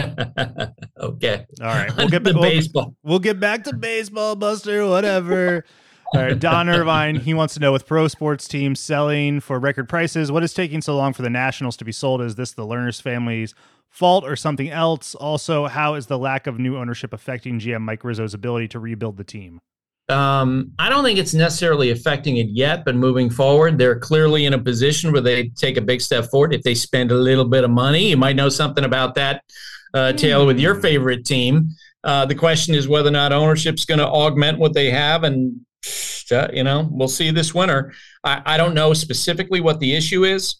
Okay. All right. We'll get baseball. We'll get back to baseball, Buster, whatever. All right. Don Irvine, he wants to know, with pro sports teams selling for record prices, what is taking so long for the Nationals to be sold? Is this the Lerner's family's fault or something else? Also, how is the lack of new ownership affecting GM Mike Rizzo's ability to rebuild the team? I don't think it's necessarily affecting it yet, but moving forward, they're clearly in a position where they take a big step forward. If they spend a little bit of money, you might know something about that, Taylor, with your favorite team. The question is whether or not ownership's going to augment what they have. And, we'll see this winter. I don't know specifically what the issue is.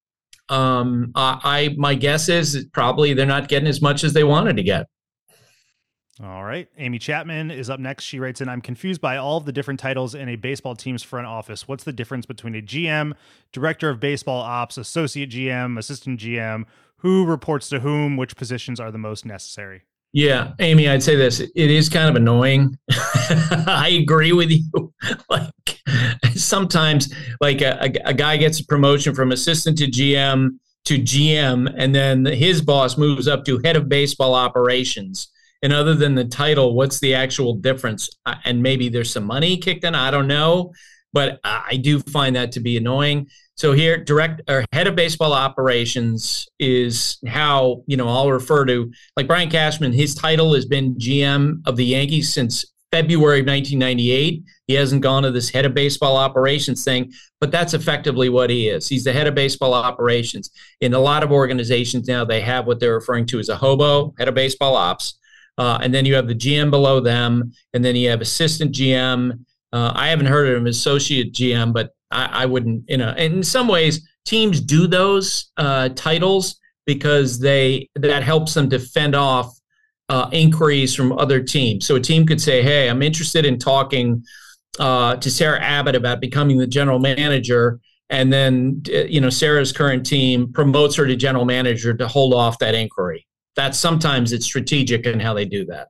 My guess is probably they're not getting as much as they wanted to get. All right. Amy Chapman is up next. She writes in, I'm confused by all of the different titles in a baseball team's front office. What's the difference between a GM, director of baseball ops, associate GM, assistant GM? Who reports to whom? Which positions are the most necessary? Yeah, Amy, I'd say this. It is kind of annoying. I agree with you. Like sometimes like a guy gets a promotion from assistant to GM, and then his boss moves up to head of baseball operations. And other than the title, what's the actual difference? And maybe there's some money kicked in. I don't know. But I do find that to be annoying. So here, head of baseball operations is how, I'll refer to, like Brian Cashman, his title has been GM of the Yankees since February of 1998. He hasn't gone to this head of baseball operations thing, but that's effectively what he is. He's the head of baseball operations. In a lot of organizations now, they have what they're referring to as a HOBO, head of baseball ops. And then you have the GM below them, and then you have assistant GM. I haven't heard of him as associate GM, but I wouldn't, in some ways, teams do those titles because that helps them to fend off inquiries from other teams. So a team could say, hey, I'm interested in talking to Sarah Abbott about becoming the general manager. And then, Sarah's current team promotes her to general manager to hold off that inquiry. Sometimes it's strategic in how they do that.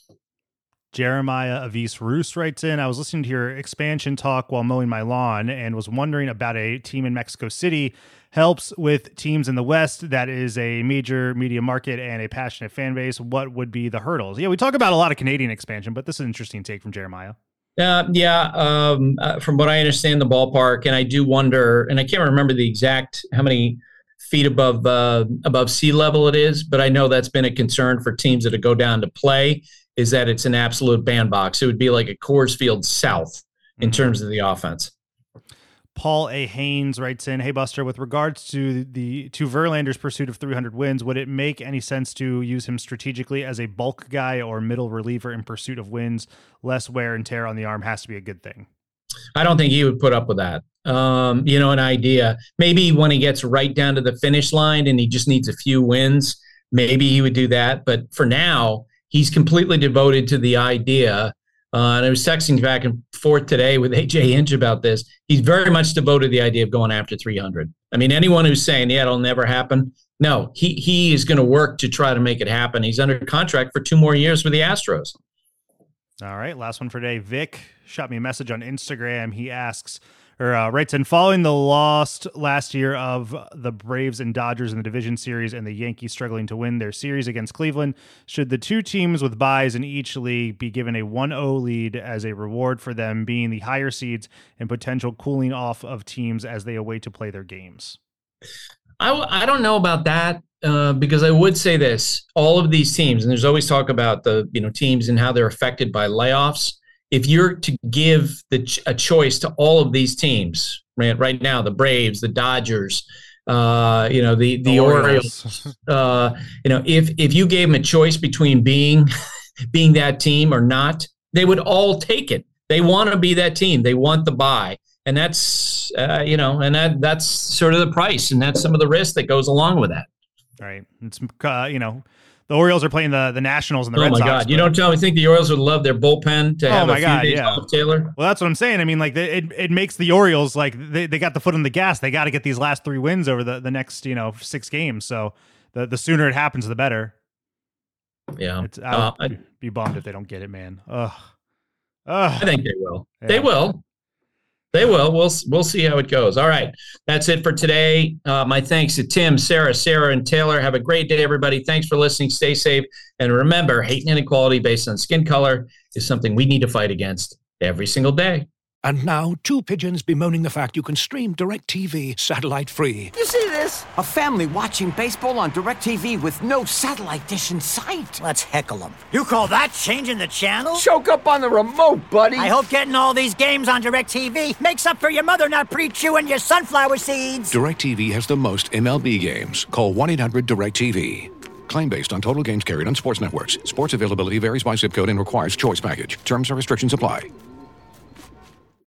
Jeremiah Avis Roos writes in, I was listening to your expansion talk while mowing my lawn and was wondering about a team in Mexico City helps with teams in the West that is a major media market and a passionate fan base. What would be the hurdles? Yeah, we talk about a lot of Canadian expansion, but this is an interesting take from Jeremiah. From what I understand, the ballpark, and I do wonder, and I can't remember the exact how many feet above sea level it is, but I know that's been a concern for teams that go down to play, is that it's an absolute bandbox. It would be like a Coors Field South in terms of the offense. Paul A. Haynes writes in, "Hey Buster, with regards to Verlander's pursuit of 300 wins, would it make any sense to use him strategically as a bulk guy or middle reliever in pursuit of wins? Less wear and tear on the arm has to be a good thing." I don't think he would put up with that. An idea. Maybe when he gets right down to the finish line and he just needs a few wins, maybe he would do that. But for now, he's completely devoted to the idea. And I was texting back and forth today with AJ Hinch about this. He's very much devoted to the idea of going after 300. I mean, anyone who's saying, yeah, it'll never happen. No, he is going to work to try to make it happen. He's under contract for 2 more years with the Astros. All right, last one for today. Vic shot me a message on Instagram. He asks, writes in, following the loss last year of the Braves and Dodgers in the division series and the Yankees struggling to win their series against Cleveland, should the 2 teams with byes in each league be given a 1-0 lead as a reward for them being the higher seeds and potential cooling off of teams as they await to play their games? I don't know about that because I would say this, all of these teams, and there's always talk about the teams and how they're affected by layoffs. If you're to give a choice to all of these teams, right now, the Braves, the Dodgers, the Orioles, if you gave them a choice between being that team or not, they would all take it. They want to be that team. They want the bye. And that's, that's sort of the price. And that's some of the risk that goes along with that. Right. It's, the Orioles are playing the Nationals and the Red Sox. Oh, my God. You don't tell me. Think the Orioles would love their bullpen to have a few days off, Taylor? Well, that's what I'm saying. I mean, like, it makes the Orioles, like, they got the foot on the gas. They got to get these last 3 wins over the next, 6 games. So the sooner it happens, the better. Yeah. I'd be bummed if they don't get it, man. Ugh. I think they will. Yeah. They will. We'll see how it goes. All right. That's it for today. My thanks to Tim, Sarah, and Taylor. Have a great day, everybody. Thanks for listening. Stay safe. And remember, hate and inequality based on skin color is something we need to fight against every single day. And now, 2 pigeons bemoaning the fact you can stream DirecTV satellite-free. You see this? A family watching baseball on DirecTV with no satellite dish in sight. Let's heckle them. You call that changing the channel? Choke up on the remote, buddy. I hope getting all these games on DirecTV makes up for your mother not pre-chewing your sunflower seeds. DirecTV has the most MLB games. Call 1-800-DirecTV. Claim based on total games carried on sports networks. Sports availability varies by zip code and requires choice package. Terms and restrictions apply.